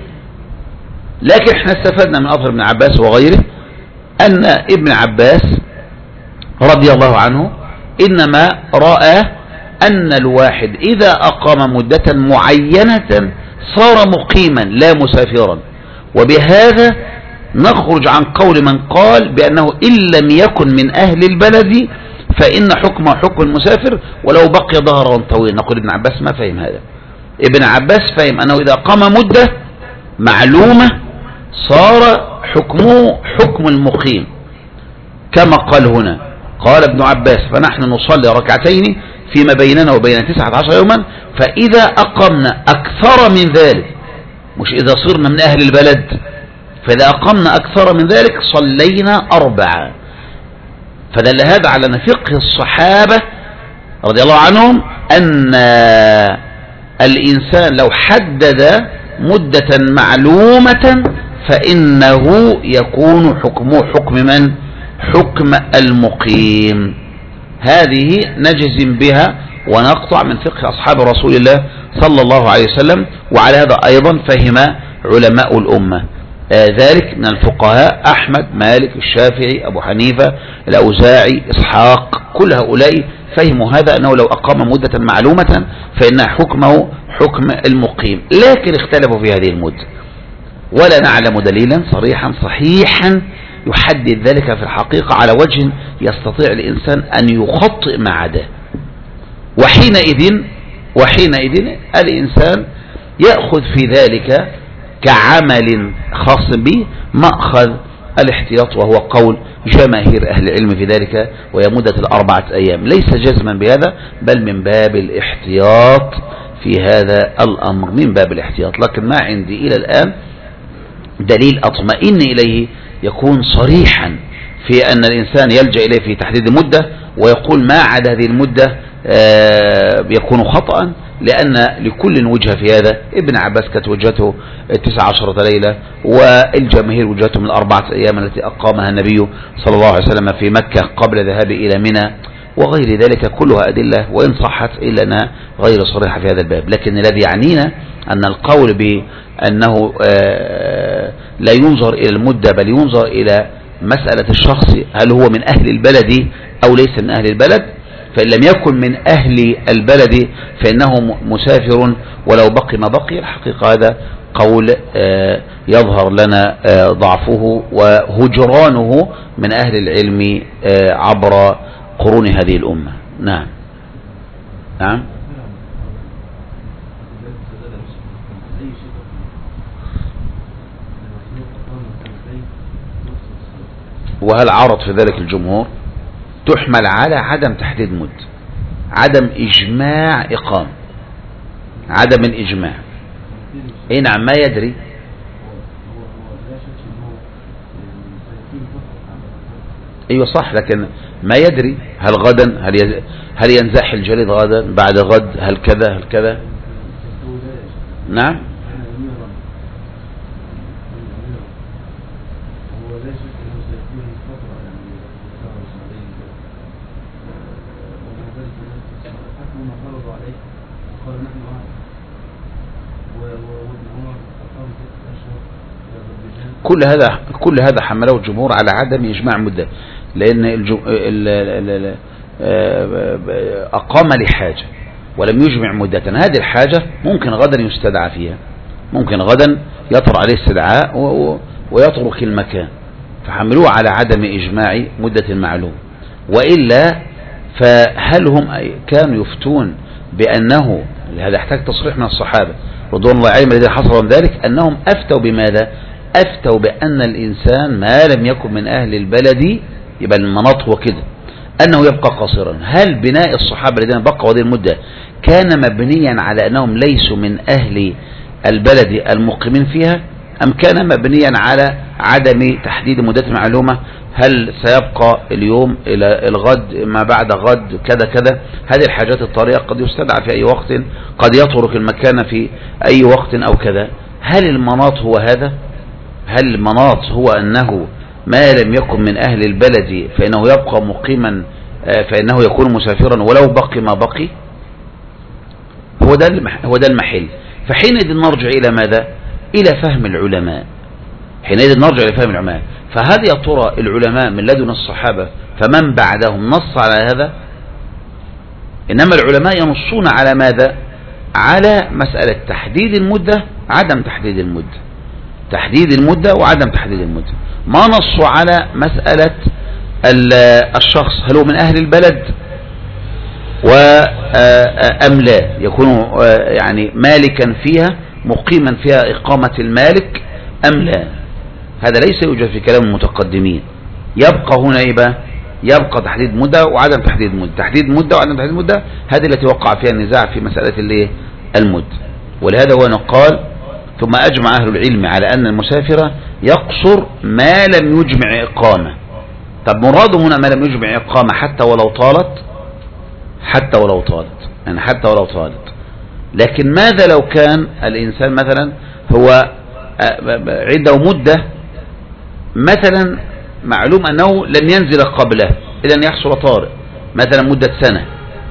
لكن احنا استفدنا من أثر ابن عباس وغيره أن ابن عباس رضي الله عنه إنما رأى أن الواحد إذا أقام مدة معينة صار مقيما لا مسافرا، وبهذا نخرج عن قول من قال بأنه إن لم يكن من أهل البلد فإن حكمه حكم المسافر ولو بقي ظهرا طويلا. نقول ابن عباس ما فهم هذا. ابن عباس فهم أنه إذا قام مدة معلومة صار حكمه حكم المقيم، كما قال هنا. قال ابن عباس فنحن نصلي 2 ركعتين فيما بيننا وبين 19 يوما، فإذا أقمنا أكثر من ذلك، مش إذا صرنا من أهل البلد، فإذا أقمنا أكثر من ذلك صلينا 4. فدل هذا على أن فقه الصحابة رضي الله عنهم أن الإنسان لو حدد مدة معلومة فإنه يكون حكمه حكم من؟ حكم المقيم. هذه نجزم بها ونقطع من فقه أصحاب رسول الله صلى الله عليه وسلم، وعلى هذا أيضا فهم علماء الأمة ذلك من الفقهاء أحمد مالك الشافعي أبو حنيفة الأوزاعي إسحاق، كل هؤلاء فهموا هذا أنه لو أقام مدة معلومة فإن حكمه حكم المقيم، لكن اختلفوا في هذه المدة، ولا نعلم دليلا صريحا صحيحا يحدد ذلك في الحقيقة على وجه يستطيع الإنسان أن يخطئ ما عداه. وحينئذ الإنسان يأخذ في ذلك كعمل خاص به مأخذ الاحتياط، وهو قول جماهير أهل العلم في ذلك، وهي مدة ال4 أيام، ليس جزما بهذا بل من باب الاحتياط في هذا الأمر، من باب الاحتياط. لكن ما عندي إلى الآن دليل أطمئن إليه يكون صريحا في أن الإنسان يلجأ إليه في تحديد المدة ويقول ما عدا هذه المدة يكون خطأ، لأن لكل وجهة في هذا. ابن عباس كانت وجهته 19 ليلة، والجماهير وجهتهم ال4 أيام التي أقامها النبي صلى الله عليه وسلم في مكة قبل ذهابه إلى منى، وغير ذلك كلها أدلة وإن صحت إلا أنها غير صريحة في هذا الباب. لكن الذي يعنينا أن القول بأنه لا ينظر إلى المدة بل ينظر إلى مسألة الشخص، هل هو من أهل البلد أو ليس من أهل البلد. فإن لم يكن من أهل البلد فإنه مسافر ولو بقي ما بقي. الحقيقة هذا قول يظهر لنا ضعفه وهجرانه من أهل العلم عبر قرون هذه الأمة. نعم نعم. وهل عرض في ذلك الجمهور؟ تحمل على عدم تحديد مد، عدم إجماع إقامة، عدم الإجماع. اي نعم ما يدري. ايوه صح، لكن ما يدري هل غدا هل ينزاح الجليد غدا بعد غد، هل كذا هل كذا. نعم كل هذا حمله الجمهور على عدم إجماع مدة، لأن أقام لحاجة ولم يجمع مدة. هذه الحاجة ممكن غدا يستدعى فيها، ممكن غدا يطر عليه استدعاء ويترك المكان، فحملوه على عدم إجماع مدة المعلوم. وإلا فهل هم كانوا يفتون بأنه، هذا يحتاج تصريح من الصحابة رضوان الله عليهم الذين حصلهم ذلك، أنهم أفتوا بماذا؟ أفتوا بأن الإنسان ما لم يكن من أهل البلد، يبقى المناط هو كده، أنه يبقى قاصرا. هل بناء الصحابة الذين بقوا هذه المدة كان مبنيا على أنهم ليسوا من أهل البلد المقيمين فيها، أم كان مبنيا على عدم تحديد مدة معلومة؟ هل سيبقى اليوم إلى الغد، ما بعد غد، كذا كذا. هذه الحاجات الطارئة قد يستدعى في أي وقت، قد يترك المكان في أي وقت أو كذا. هل المناط هو هذا؟ هل المناط هو أنه ما لم يكن من أهل البلد فإنه يبقى مقيما، فإنه يكون مسافرا ولو بقي ما بقي؟ هو ده المحل. فحينئذ نرجع إلى ماذا؟ إلى فهم العلماء. حينئذ نرجع إلى فهم العلماء. فهل يا ترى العلماء من لدن الصحابة فمن بعدهم نص على هذا؟ إنما العلماء ينصون على ماذا؟ على مسألة تحديد المدة، عدم تحديد المدة، تحديد المدة وعدم تحديد المدة. ما نصوا على مسألة الشخص هل هو من أهل البلد أم لا، يكون يعني مالكا فيها، مقيما فيها إقامة المالك أم لا. هذا ليس يوجد في كلام المتقدمين. يبقى هنا يبقى تحديد مدة وعدم تحديد مدة، تحديد مدة وعدم تحديد مدة، هذه التي وقع فيها النزاع في مسألة المد. ولهذا هو نقال ثم أجمع أهل العلم على أن المسافر يقصر ما لم يجمع إقامة. طب مراده هنا ما لم يجمع إقامة حتى ولو طالت، حتى ولو طالت، يعني حتى ولو طالت. لكن ماذا لو كان الإنسان مثلا هو عنده مدة مثلا معلوم أنه لم ينزل قبله إذن يحصل طارئ، مثلا مدة سنة،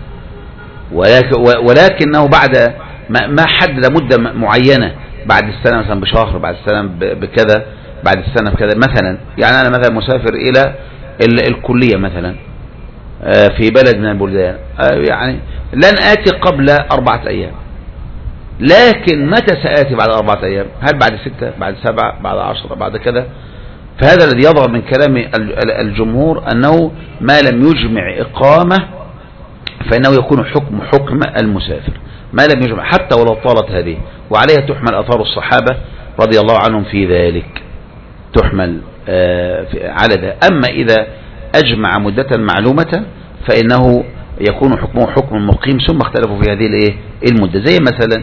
ولكنه بعد ما حدد مدة معينة، بعد السنة مثلا بشهر، بعد السنة بكذا، بعد السنة بكذا مثلا. يعني أنا مثلا مسافر إلى الكلية مثلا في بلد من البلدان، يعني لن آتي قبل 4 أيام، لكن متى سآتي بعد 4 أيام؟ هل بعد 6، بعد 7، بعد 10، بعد كذا؟ فهذا الذي يظهر من كلام الجمهور أنه ما لم يجمع إقامة فإنه يكون حكم المسافر، ما لم يجمع حتى ولو طالت هذه. وعليها تحمل أثار الصحابة رضي الله عنهم في ذلك، تحمل على ده. أما إذا أجمع مدة معلومة فإنه يكون حكمه حكم المقيم، ثم اختلفوا في هذه المدة. زي مثلا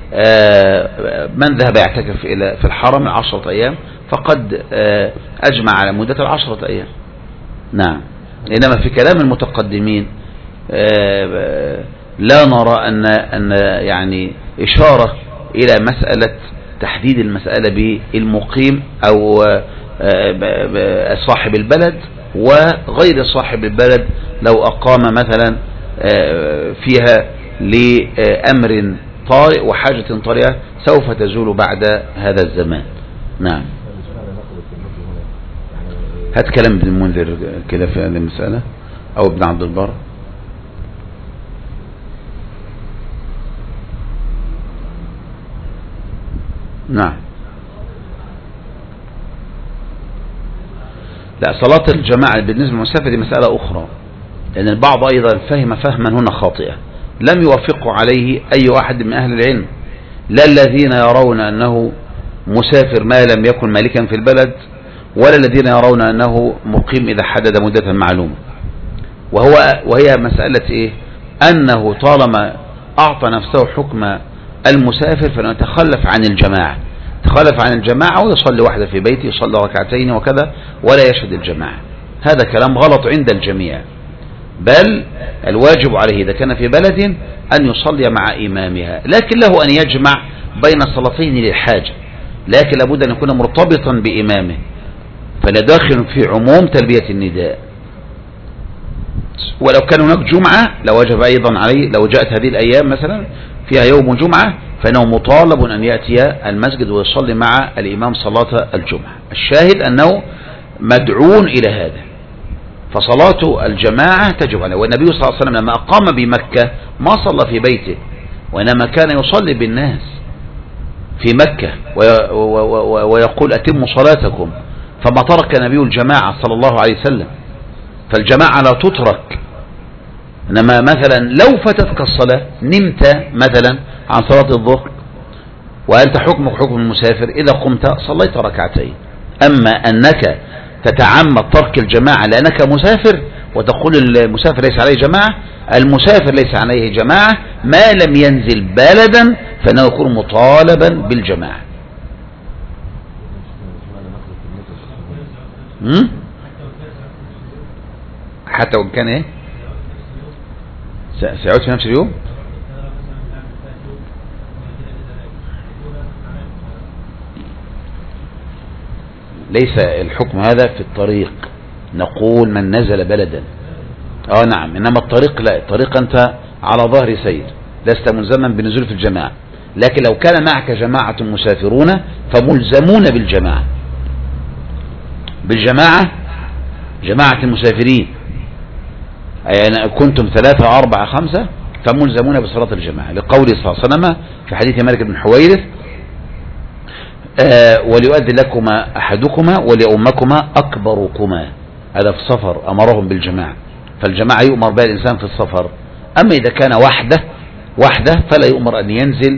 من ذهب يعتكف في الحرم 10 أيام فقد أجمع على مدة 10 أيام. نعم. إنما في كلام المتقدمين لا نرى أن يعني إشارة إلى مسألة تحديد المسألة بالمقيم أو صاحب البلد وغير صاحب البلد لو أقام مثلا فيها لأمر طارئ وحاجة طارئة سوف تزول بعد هذا الزمان. نعم. هات كلام ابن المنذر كده في هذه المسألة أو ابن عبد البر. نعم. لا، صلاة الجماعة بالنسبة للمسافر دي مسألة أخرى، لأن البعض أيضا فهم فهما هنا خاطئا لم يوافقوا عليه أي واحد من أهل العلم، لا الذين يرون أنه مسافر ما لم يكن مالكا في البلد، ولا الذين يرون أنه مقيم إذا حدد مدة معلومة. وهي مسألة إيه؟ أنه طالما أعطى نفسه حكم المسافر فإنه يتخلف عن الجماعة، تخلف عن الجماعة ويصلي وحده في بيته، يصلي ركعتين وكذا ولا يشهد الجماعة. هذا كلام غلط عند الجميع، بل الواجب عليه إذا كان في بلد أن يصلي مع إمامها، لكن له أن يجمع بين الصلاتين للحاجة، لكن لابد أن يكون مرتبطا بإمامه، فنداخل في عموم تلبية النداء. ولو كان هناك جمعة لوجب أيضا عليه، لو جاءت هذه الأيام مثلا فيها يوم جمعة فإنه مطالب أن يأتي المسجد ويصلي مع الإمام صلاة الجمعة. الشاهد أنه مدعون إلى هذا، فصلاة الجماعة تجب عليه. والنبي صلى الله عليه وسلم لما أقام بمكة ما صلى في بيته، وإنما كان يصلي بالناس في مكة ويقول أتموا صلاتكم، فما ترك النبي الجماعة صلى الله عليه وسلم، فالجماعة لا تترك. إنما مثلا لو فتتك الصلاة نمت مثلا عن صلاة الظهر وأنت حكمك حكم المسافر، إذا قمت صليت ركعتين. أما أنك تتعمد ترك الجماعة لأنك مسافر وتقول المسافر ليس عليه جماعة، المسافر ليس عليه جماعة ما لم ينزل بلدا فإنه يكون مطالبا بالجماعة. حتى وإن كان إيه سيعود في نفس اليوم. ليس الحكم هذا في الطريق، نقول من نزل بلدا نعم، إنما الطريق لا، الطريق أنت على ظهر سير لست ملزما بالنزول في الجماعة، لكن لو كان معك جماعة مسافرون فملزمون بالجماعة جماعة المسافرين، يعني كنتم 3 4 5 فملزمون بصلاة الجماعة، لقوله صلى الله عليه وسلم في حديث مالك بن حويرث وليؤذن لكما أحدكما ولأمكما أكبركما. هذا في السفر أمرهم بالجماعة، فالجماعة يؤمر بها الإنسان في السفر. أما إذا كان وحده فلا يؤمر أن ينزل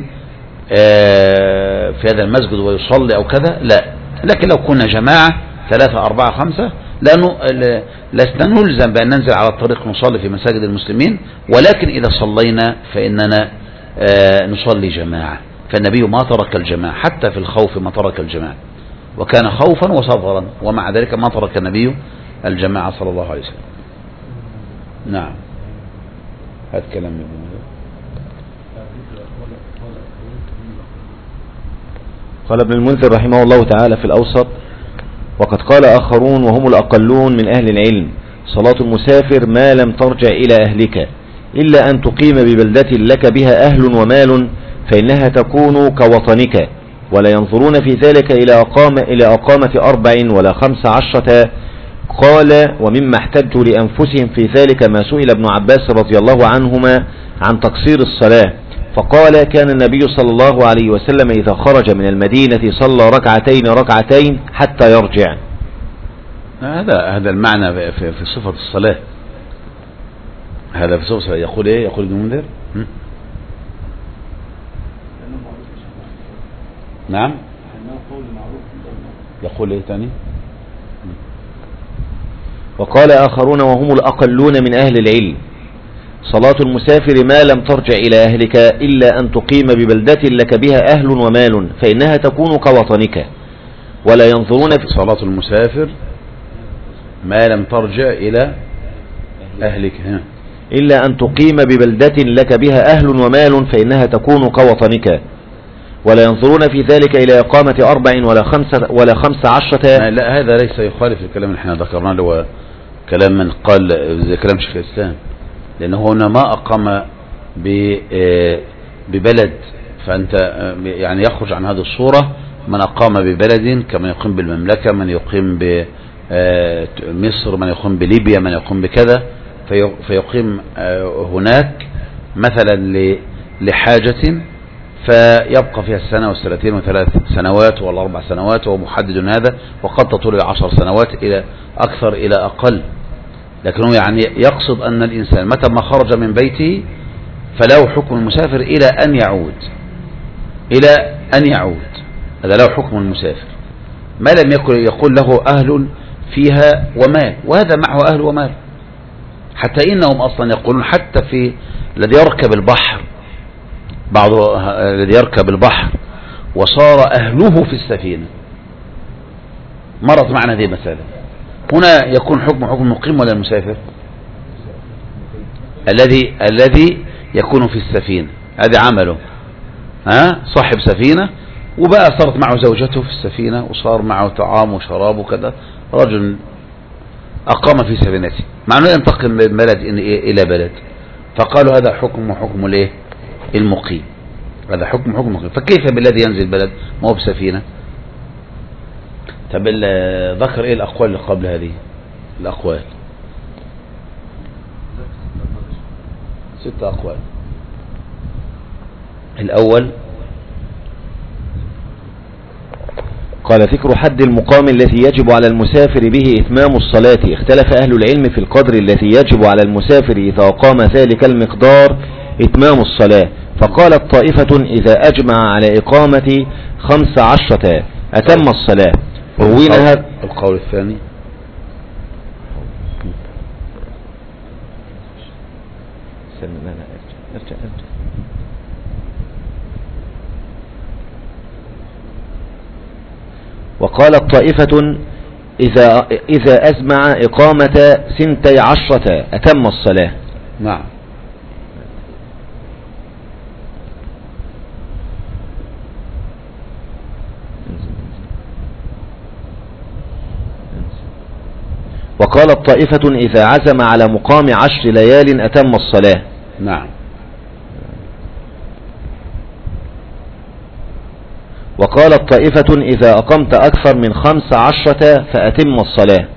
في هذا المسجد ويصلي أو كذا، لا. لكن لو كنا جماعة 3 4 5 لسنا نلزم بأن ننزل على الطريق نصلي في مساجد المسلمين، ولكن إذا صلينا فإننا نصلي جماعة. فالنبي ما ترك الجماعة حتى في الخوف، ما ترك الجماعة، وكان خوفا وسفرا ومع ذلك ما ترك النبي الجماعة صلى الله عليه وسلم. نعم. هذا كلام ابن قال ابن المنذر رحمه الله تعالى في الأوسط: وقد قال آخرون وهم الأقلون من أهل العلم: صلاة المسافر ما لم ترجع إلى أهلك إلا أن تقيم ببلدة لك بها أهل ومال فإنها تكون كوطنك، ولا ينظرون في ذلك إلى أقامة 4 ولا 15. قال: ومما احتجوا لأنفسهم في ذلك ما سئل ابن عباس رضي الله عنهما عن تقصير الصلاة، فقال: كان النبي صلى الله عليه وسلم إذا خرج من المدينة صلى ركعتين حتى يرجع. هذا المعنى في صفة الصلاة، هذا في صفة الصلاة. يقول إيه؟ يقول ابن منذر نعم. يقول إيه تاني؟ وقال آخرون وهم الأقلون من أهل العلم: صلاة المسافر ما لم ترجع إلى أهلك إلا أن تقيم ببلدة لك بها أهل ومال فإنها تكون كوطنك، ولا ينظرون في صلاة المسافر ما لم ترجع إلى أهلك إلا أن تقيم ببلدة لك بها أهل ومال فإنها تكون كوطنك، ولا ينظرون في ذلك إلى إقامة 4 ولا 15. لا، هذا ليس يخالف الكلام اللي احنا ذكرناه اللي هو كلام من قال زي كلام شيخ الإسلام، لأنه هنا ما أقام ببلد، فأنت يعني يخرج عن هذه الصورة من أقام ببلد كمن يقيم بالمملكة، من يقيم بمصر، من يقيم بليبيا، من يقيم بكذا، فيقيم هناك مثلا لحاجة فيبقى فيها السنة والسنتين وثلاث سنوات ولا 4 سنوات، وهو محدد هذا، وقد تطول 10 سنوات إلى أكثر إلى أقل. لكنه يعني يقصد أن الإنسان متى ما خرج من بيته فله حكم المسافر إلى أن يعود. هذا له حكم المسافر ما لم يكن يقول له أهل فيها ومال، وهذا معه أهل ومال. حتى إنهم أصلا يقولون حتى في الذي يركب البحر، بعض الذي يركب البحر وصار أهله في السفينة، مرت معنا ذي مثلا، هنا يكون حكم المقيم ولا المسافر؟ الذي يكون في السفينة، هذا عمله صاحب سفينة، وبقى صارت معه زوجته في السفينة، وصار معه طعام وشراب وكذا، رجل أقام في سفينته، مع أنه ينتقل من بلد إلى بلد، فقالوا هذا حكم الايه؟ المقيم. هذا حكم المقيم. فكيف بالذي ينزل بلد ما هو بسفينة؟ طب ذكر ايه الأقوال اللي قبل هذه؟ الأقوال 6 أقوال. الأول قال: ذكر حد المقام الذي يجب على المسافر به إتمام الصلاة. اختلف أهل العلم في القدر الذي يجب على المسافر إذا قام ذلك المقدار إتمام الصلاة، فقالت طائفة: إذا أجمع على إقامة 15 أتم الصلاة. روينا هذا. القول الثاني وقالت طائفة: إذا أزمع إقامة 12 أتم الصلاة. نعم. وقالت طائفة: إذا عزم على مقام 10 ليال أتم الصلاة. نعم. وقالت طائفة: إذا أقمت أكثر من 15 فأتم الصلاة.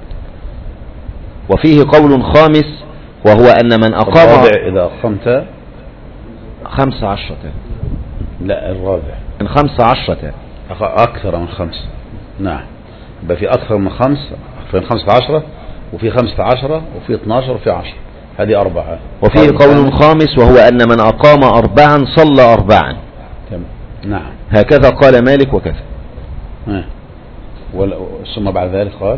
وفيه قول خامس، وهو أن من أقام إذا أقمت 15. لا، الرابع من 15 أكثر من 5. نعم، يبقى في أكثر من 5، في 15 وفي 15 وفي 12 وفي 10، هذه 4. وفيه قول خامس، وهو أن من أقام 4 صلى 4. نعم، هكذا قال مالك وكذا. ثم بعد ذلك قال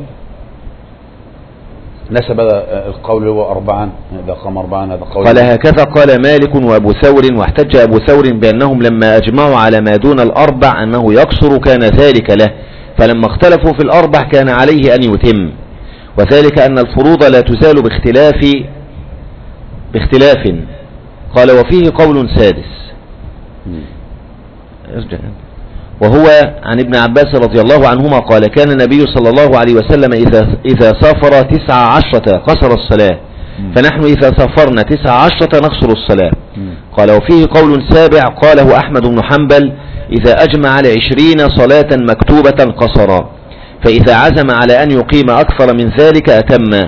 نسب القول هو 4، إذا قام 4 هذا قول. قال: هكذا قال مالك وأبو ثور، واحتج أبو ثور بأنهم لما أجمعوا على ما دون الأربع أنه يقصر كان ذلك له، فلما اختلفوا في الأربع كان عليه أن يتم، وذلك أن الفروض لا تزال باختلاف. قال: وفيه قول سادس، وهو عن ابن عباس رضي الله عنهما قال: كان النبي صلى الله عليه وسلم إذا سافر 19 قصر الصلاة، فنحن إذا سافرنا 19 نقصر الصلاة. قال: وفيه قول سابع قاله أحمد بن حنبل: إذا أجمع على 20 صلاة مكتوبة قصرا، فإذا عزم على أن يقيم أكثر من ذلك أتم.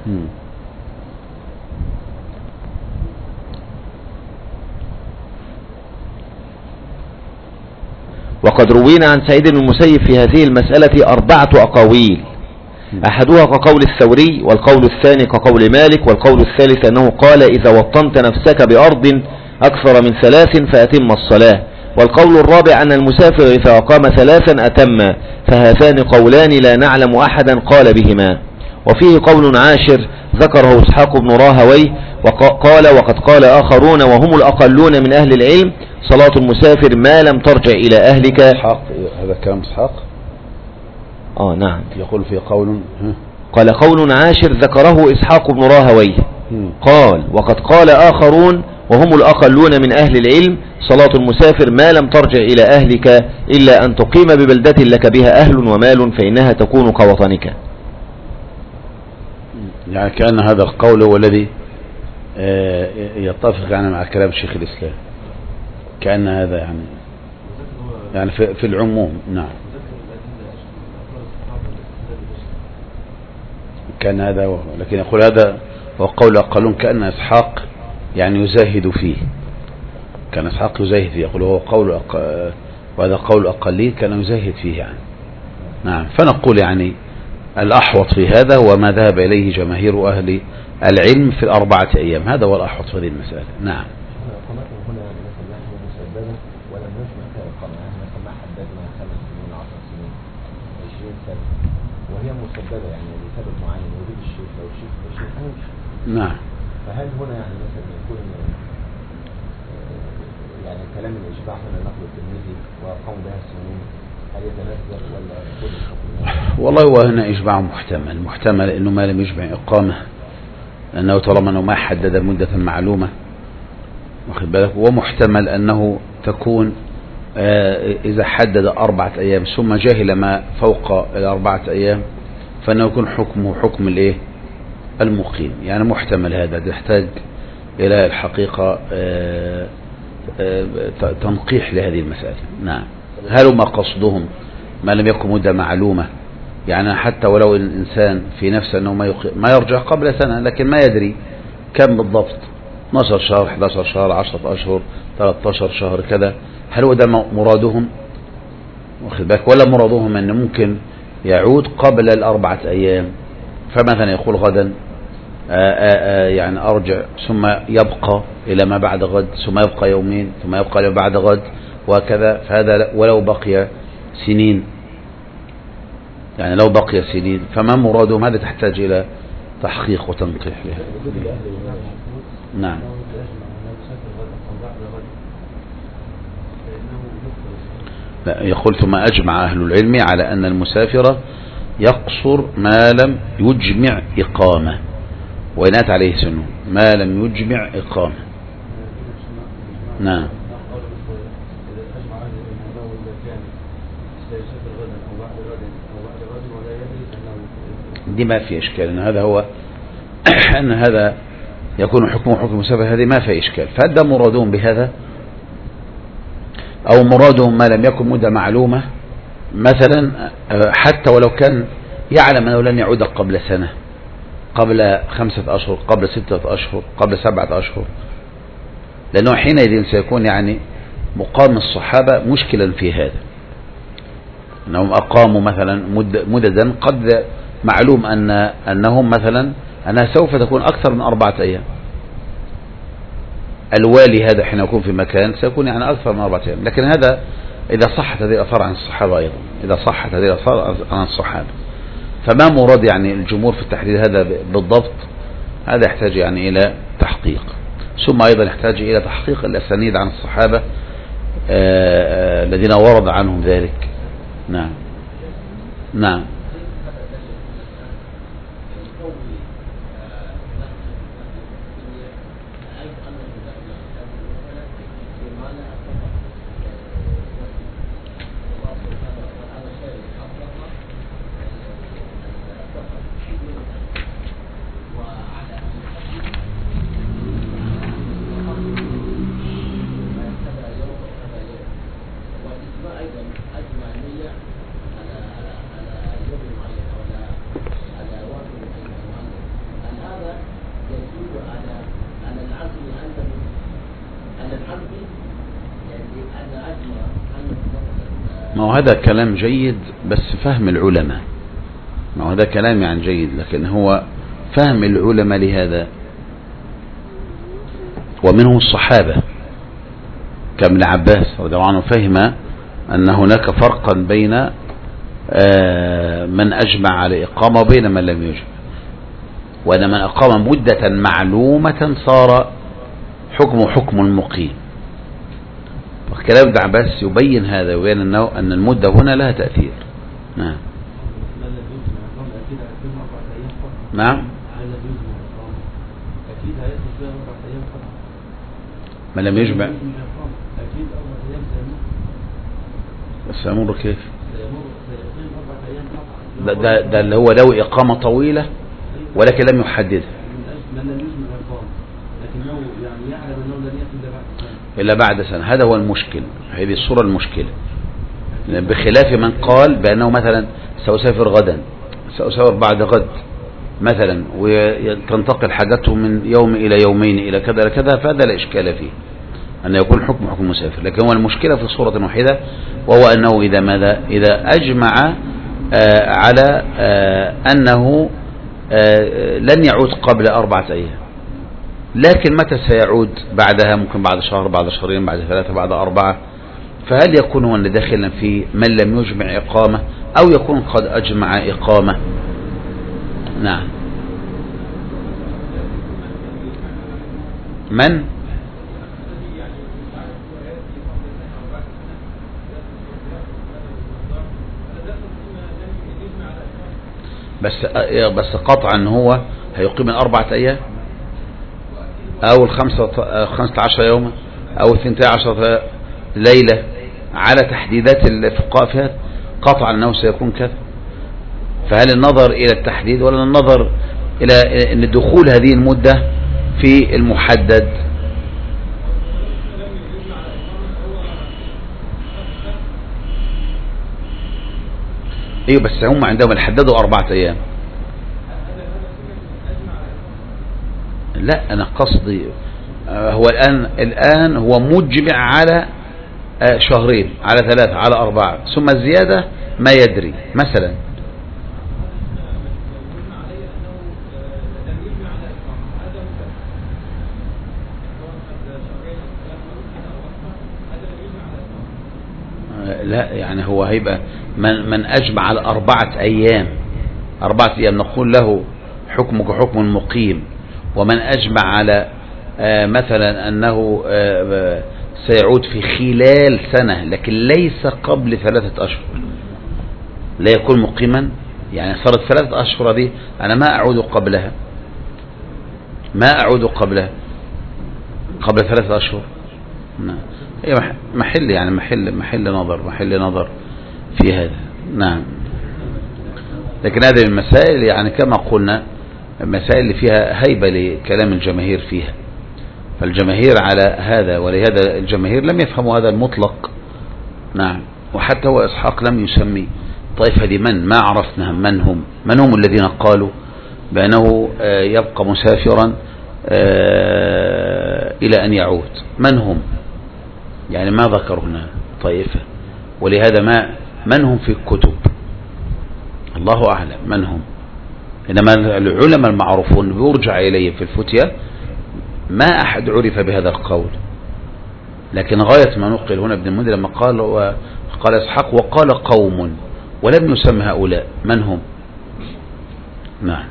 وقد روينا عن سعيد بن المسيب في هذه المسألة 4 أقاويل، أحدها كقول الثوري، والقول الثاني كقول مالك، والقول الثالث أنه قال: إذا وطنت نفسك بأرض أكثر من 3 فأتم الصلاة، والقول الرابع أن المسافر إذا أقام 3 أتم. فهذان قولان لا نعلم أحدا قال بهما. وفيه قول عاشر ذكره إسحاق بن راهويه وقال وقد قال آخرون وهم الأقلون من أهل العلم صلاة المسافر ما لم ترجع إلى أهلك. إسحاق هذا كلام إسحاق. نعم. يقول في قول قال قول عاشر ذكره إسحاق بن راهويه قال وقد قال آخرون وهم الأقلون من أهل العلم صلاة المسافر ما لم ترجع إلى أهلك إلا أن تقيم ببلدة لك بها أهل ومال فإنها تكون كوطنك. يعني كأن هذا القول هو الذي يتفق يعني مع كلام شيخ الإسلام، كأن هذا يعني في العموم. نعم كان هذا لكن يقول هذا هو قول أقلون كأن إسحاق يعني يزاهد فيه، كان إسحاق يزاهد فيه، يقول هو قول وهذا قول أقلين كان يزاهد فيه يعني. نعم فنقول يعني الأحوط في هذا هو ما ذهب إليه جماهير أهل العلم في الأربعة أيام، هذا هو الأحوط في هذه المسألة. نعم وهي مسددة يعني لسبب معين وجود الشيخ لو الشيخ نعم. فهل هنا يعني مثلا يكون يعني كلام الإشباع هنا نقل الترمذي وقوم بها السنون هل يتنزل ولا يكون الحكم؟ والله هو هنا إشباع محتمل إنه ما لم يشبع إقامة، لأنه طالما أنه ما حدد مدة معلومة واخد بالك، ومحتمل أنه تكون إذا حدد 4 أيام ثم جاهل ما فوق 4 أيام فإنه يكون حكمه حكم الإيه المقيم. يعني محتمل هذا يحتاج إلى الحقيقة تنقيح لهذه المسألة. نعم هل ما قصدهم ما لم يكن مدة معلومة، يعني حتى ولو الإنسان في نفسه أنه ما يرجع قبل سنة لكن ما يدري كم بالضبط 12 شهر 11 شهر 10 أشهر 13 شهر كذا، هل هو ده مرادهم واخد بالك، ولا مرادهم أن ممكن يعود قبل 4 أيام، فمثلا يقول غدا يعني أرجع ثم يبقى إلى ما بعد غد ثم يبقى يومين ثم يبقى إلى بعد غد وكذا، فهذا ولو بقي سنين يعني لو بقي سنين فما مرادهم، هذا تحتاج إلى تحقيق وتنقيح لها. نعم لا يقول ثم أجمع أهل العلم على أن المسافر يقصر ما لم يجمع إقامة، وإنات عليه سنة ما لم يجمع إقامة. نعم دي ما في إشكال، أن هذا هو أن هذا يكون حكمه حكم المسافر، هذه ما في إشكال. فهذا مرادون بهذا أو مرادهم ما لم يكن مدة معلومة مثلا، حتى ولو كان يعلم أنه لن يعود قبل سنة قبل 5 أشهر قبل 6 أشهر قبل 7 أشهر، لأنه حينئذ سيكون يعني مقام الصحابة مشكلا في هذا، أنهم أقاموا مثلا مددا قد معلوم أنهم مثلا أنها سوف تكون أكثر من 4 أيام، الوالي هذا حين يكون في مكان سيكون يعني أكثر من 4 أيام، لكن هذا إذا صحت هذه الأثار عن الصحابة أيضا، إذا صحت هذه الأثار عن الصحابة، فما مراد يعني الجمهور في التحديد هذا بالضبط، هذا يحتاج يعني إلى تحقيق، ثم أيضا يحتاج إلى تحقيق الأسانيد عن الصحابة الذين ورد عنهم ذلك. نعم نعم ما هو هذا كلام جيد، بس فهم العلماء، ما هو هذا كلام يعني جيد، لكن هو فهم العلماء لهذا، ومنهم الصحابة كابن عباس رضي الله عنه فهم أن هناك فرقا بين من أجمع على إقامة وبين من لم يجمع. وأن من أقام مدة معلومة صار حكم المقيم. وكلام ابن عباس يبين هذا، ويبين أن المدة هنا لها تأثير. نعم. نعم. من لم يجمع سيمر كيف؟ ده اللي هو لو إقامة طويلة ولكن لم يحددها، إلا بعد سنة. هذا هو المشكل، هذه الصورة المشكلة، بخلاف من قال بأنه مثلا سأسافر غدا، سأسافر بعد غد مثلا، وتنتقل حاجته من يوم إلى يومين إلى كذا إلى كذا، فهذا لا إشكال فيه أن يكون حكم مسافر. لكن هو المشكلة في صورة واحدة، وهو أنه إذا أجمع على أنه لن يعود قبل 4 أيام، لكن متى سيعود بعدها؟ ممكن بعد شهر، بعد شهرين، بعد 3، بعد 4. فهل يكون هو أن داخلا في من لم يجمع إقامة، أو يكون قد أجمع إقامة؟ نعم. من بس قطعا هو هيقيم 4 أيام أو 15 يوما أو 12 ليلة على تحديدات الفقهاء فيها، قطعا أنه سيكون كذا. فهل النظر إلى التحديد ولا النظر إلى أن دخول هذه المدة في المحدد؟ ايوه، بس هم عندهم الحددوا 4 أيام. لا، أنا قصدي هو الآن هو مجمع على 2 على 3 على 4، ثم الزيادة ما يدري مثلا. لا، يعني هو هيبقى من أجمع على 4 أيام، 4 أيام نقول له حكمك حكم المقيم. ومن أجمع على مثلا أنه سيعود في خلال سنة لكن ليس قبل 3 أشهر، لا يكون مقيما. يعني صارت 3 أشهر دي أنا ما أعود قبلها، قبل 3 أشهر. نعم. محل يعني محل نظر في هذا. نعم. لكن هذه المسائل يعني كما قلنا المسائل اللي فيها هيبة لكلام الجماهير فيها، فالجماهير على هذا، ولهذا الجماهير لم يفهموا هذا المطلق. نعم. وحتى هو إسحاق لم يسمي طائفة دي ما عرفنا من هم الذين قالوا بأنه يبقى مسافرا إلى أن يعود. من هم؟ يعني ما ذكروا هنا طائفة، ولهذا من هم في الكتب الله أعلم من هم. إنما العلماء المعروفون بيرجع إليه في الفتية ما أحد عرف بهذا القول. لكن غاية ما نقل هنا ابن المنذر لما قال إسحاق وقال قوم ولم يسمى هؤلاء من هم. نعم.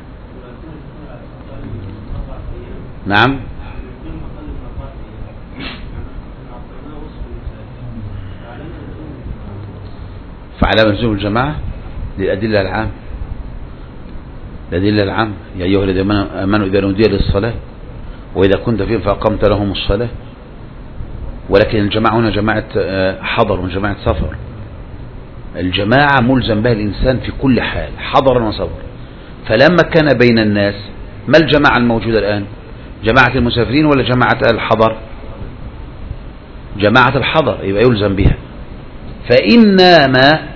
نعم. فعلى لزوم الجماعة للأدلة العام، يا أيها الذين آمنوا إذا نودي للصلاة وإذا كنت فيهم فأقمت لهم الصلاة. ولكن الجماعة هنا جماعة حضر وجماعة سفر. الجماعة ملزم بها الإنسان في كل حال حضر وسفر. فلما كان بين الناس ما الجماعة الموجودة الآن؟ جماعة المسافرين ولا جماعة الحضر؟ جماعة الحضر، يبقى يلزم بها. فإنما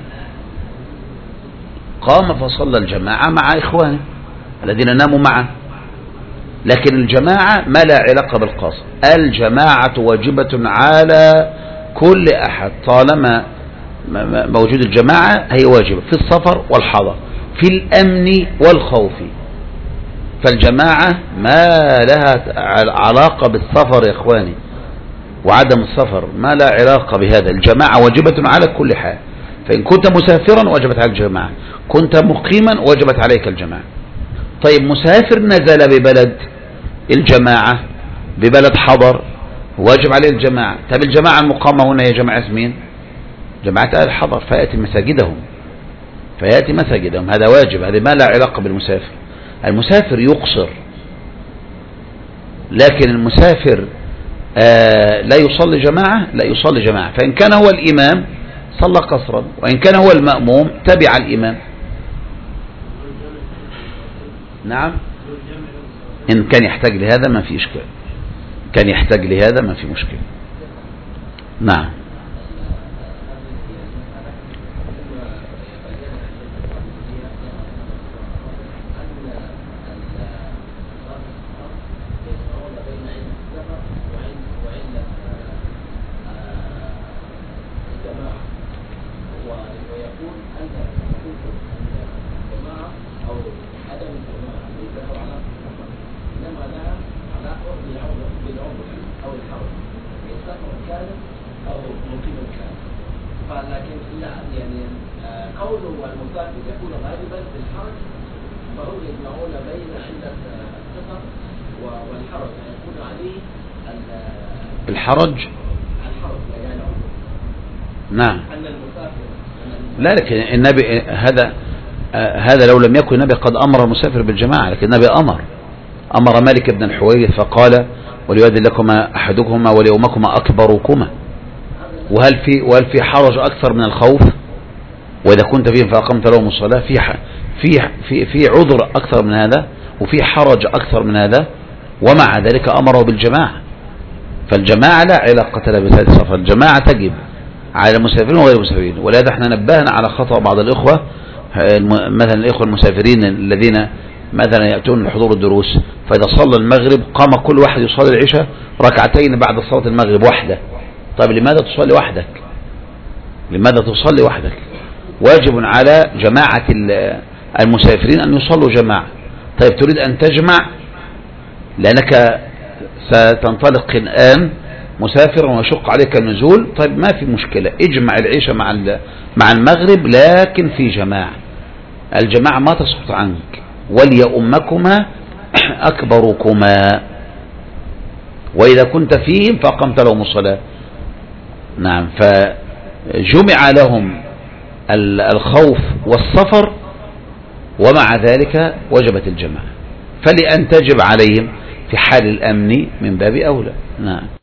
قام فصلى الجماعة مع إخوانه الذين ناموا معه، لكن الجماعة ما لا علاقة بالقصر. الجماعة واجبة على كل أحد طالما موجود. الجماعة هي واجبة في السفر والحضر، في الأمن والخوف. فالجماعة ما لها علاقة بالسفر يا إخواني، وعدم السفر ما لا علاقة بهذا. الجماعة واجبة على كل حال. فإن كنت مسافرا وجبت عليك الجماعة، كنت مقيما وجبت عليك الجماعة. طيب مسافر نزل ببلد الجماعة، ببلد حضر، واجب عليه الجماعة. طيب الجماعة المقامة هنا هي جماعة مين؟ جماعة أهل الحضر، فيأتي مساجدهم، هذا واجب، هذا ما لا علاقة بالمسافر. المسافر يقصر، لكن المسافر لا يصلي جماعة، فإن كان هو الإمام صلى قصرا، وإن كان هو المأموم تبع الإمام. نعم، إن كان يحتاج لهذا ما في إشكال، ما في مشكلة. نعم. الحرج نعم. لا، لكن النبي هذا لو لم يكن النبي قد أمر المسافر بالجماعة، لكن النبي أمر مالك بن الحويرث فقال وليؤذن لكما أحدكما وليومكما أكبركما. وهل في حرج أكثر من الخوف؟ وإذا كنت فيهم فأقمت لهم الصلاة، في عذر أكثر من هذا، وفي حرج أكثر من هذا، ومع ذلك أمره بالجماعة. فالجماعة لا علاقة لها بهذه السفر، الجماعة تجب على المسافرين وغير المسافرين. ولهذا احنا نبهنا على خطأ بعض الإخوة، مثلا الإخوة المسافرين الذين مثلا يأتون لحضور الدروس، فإذا صلى المغرب قام كل واحد يصلي العشاء ركعتين بعد صلاة المغرب وحده. طيب لماذا تصلي وحدك؟ واجب على جماعة المسافرين أن يصلوا جماعة. طيب تريد أن تجمع لأنك ستنطلق الآن مسافر ويشق عليك النزول، طيب ما في مشكلة، اجمع العشاء مع المغرب، لكن في جماعة. الجماعة ما تسقط عنك. وليؤمكما أكبركما، وإذا كنت فيهم فأقمت لهم الصلاة. نعم، فجمع لهم الخوف والسفر، ومع ذلك وجبت الجماعة. فلأن تجب عليهم في حال الأمن من باب أولى. نعم.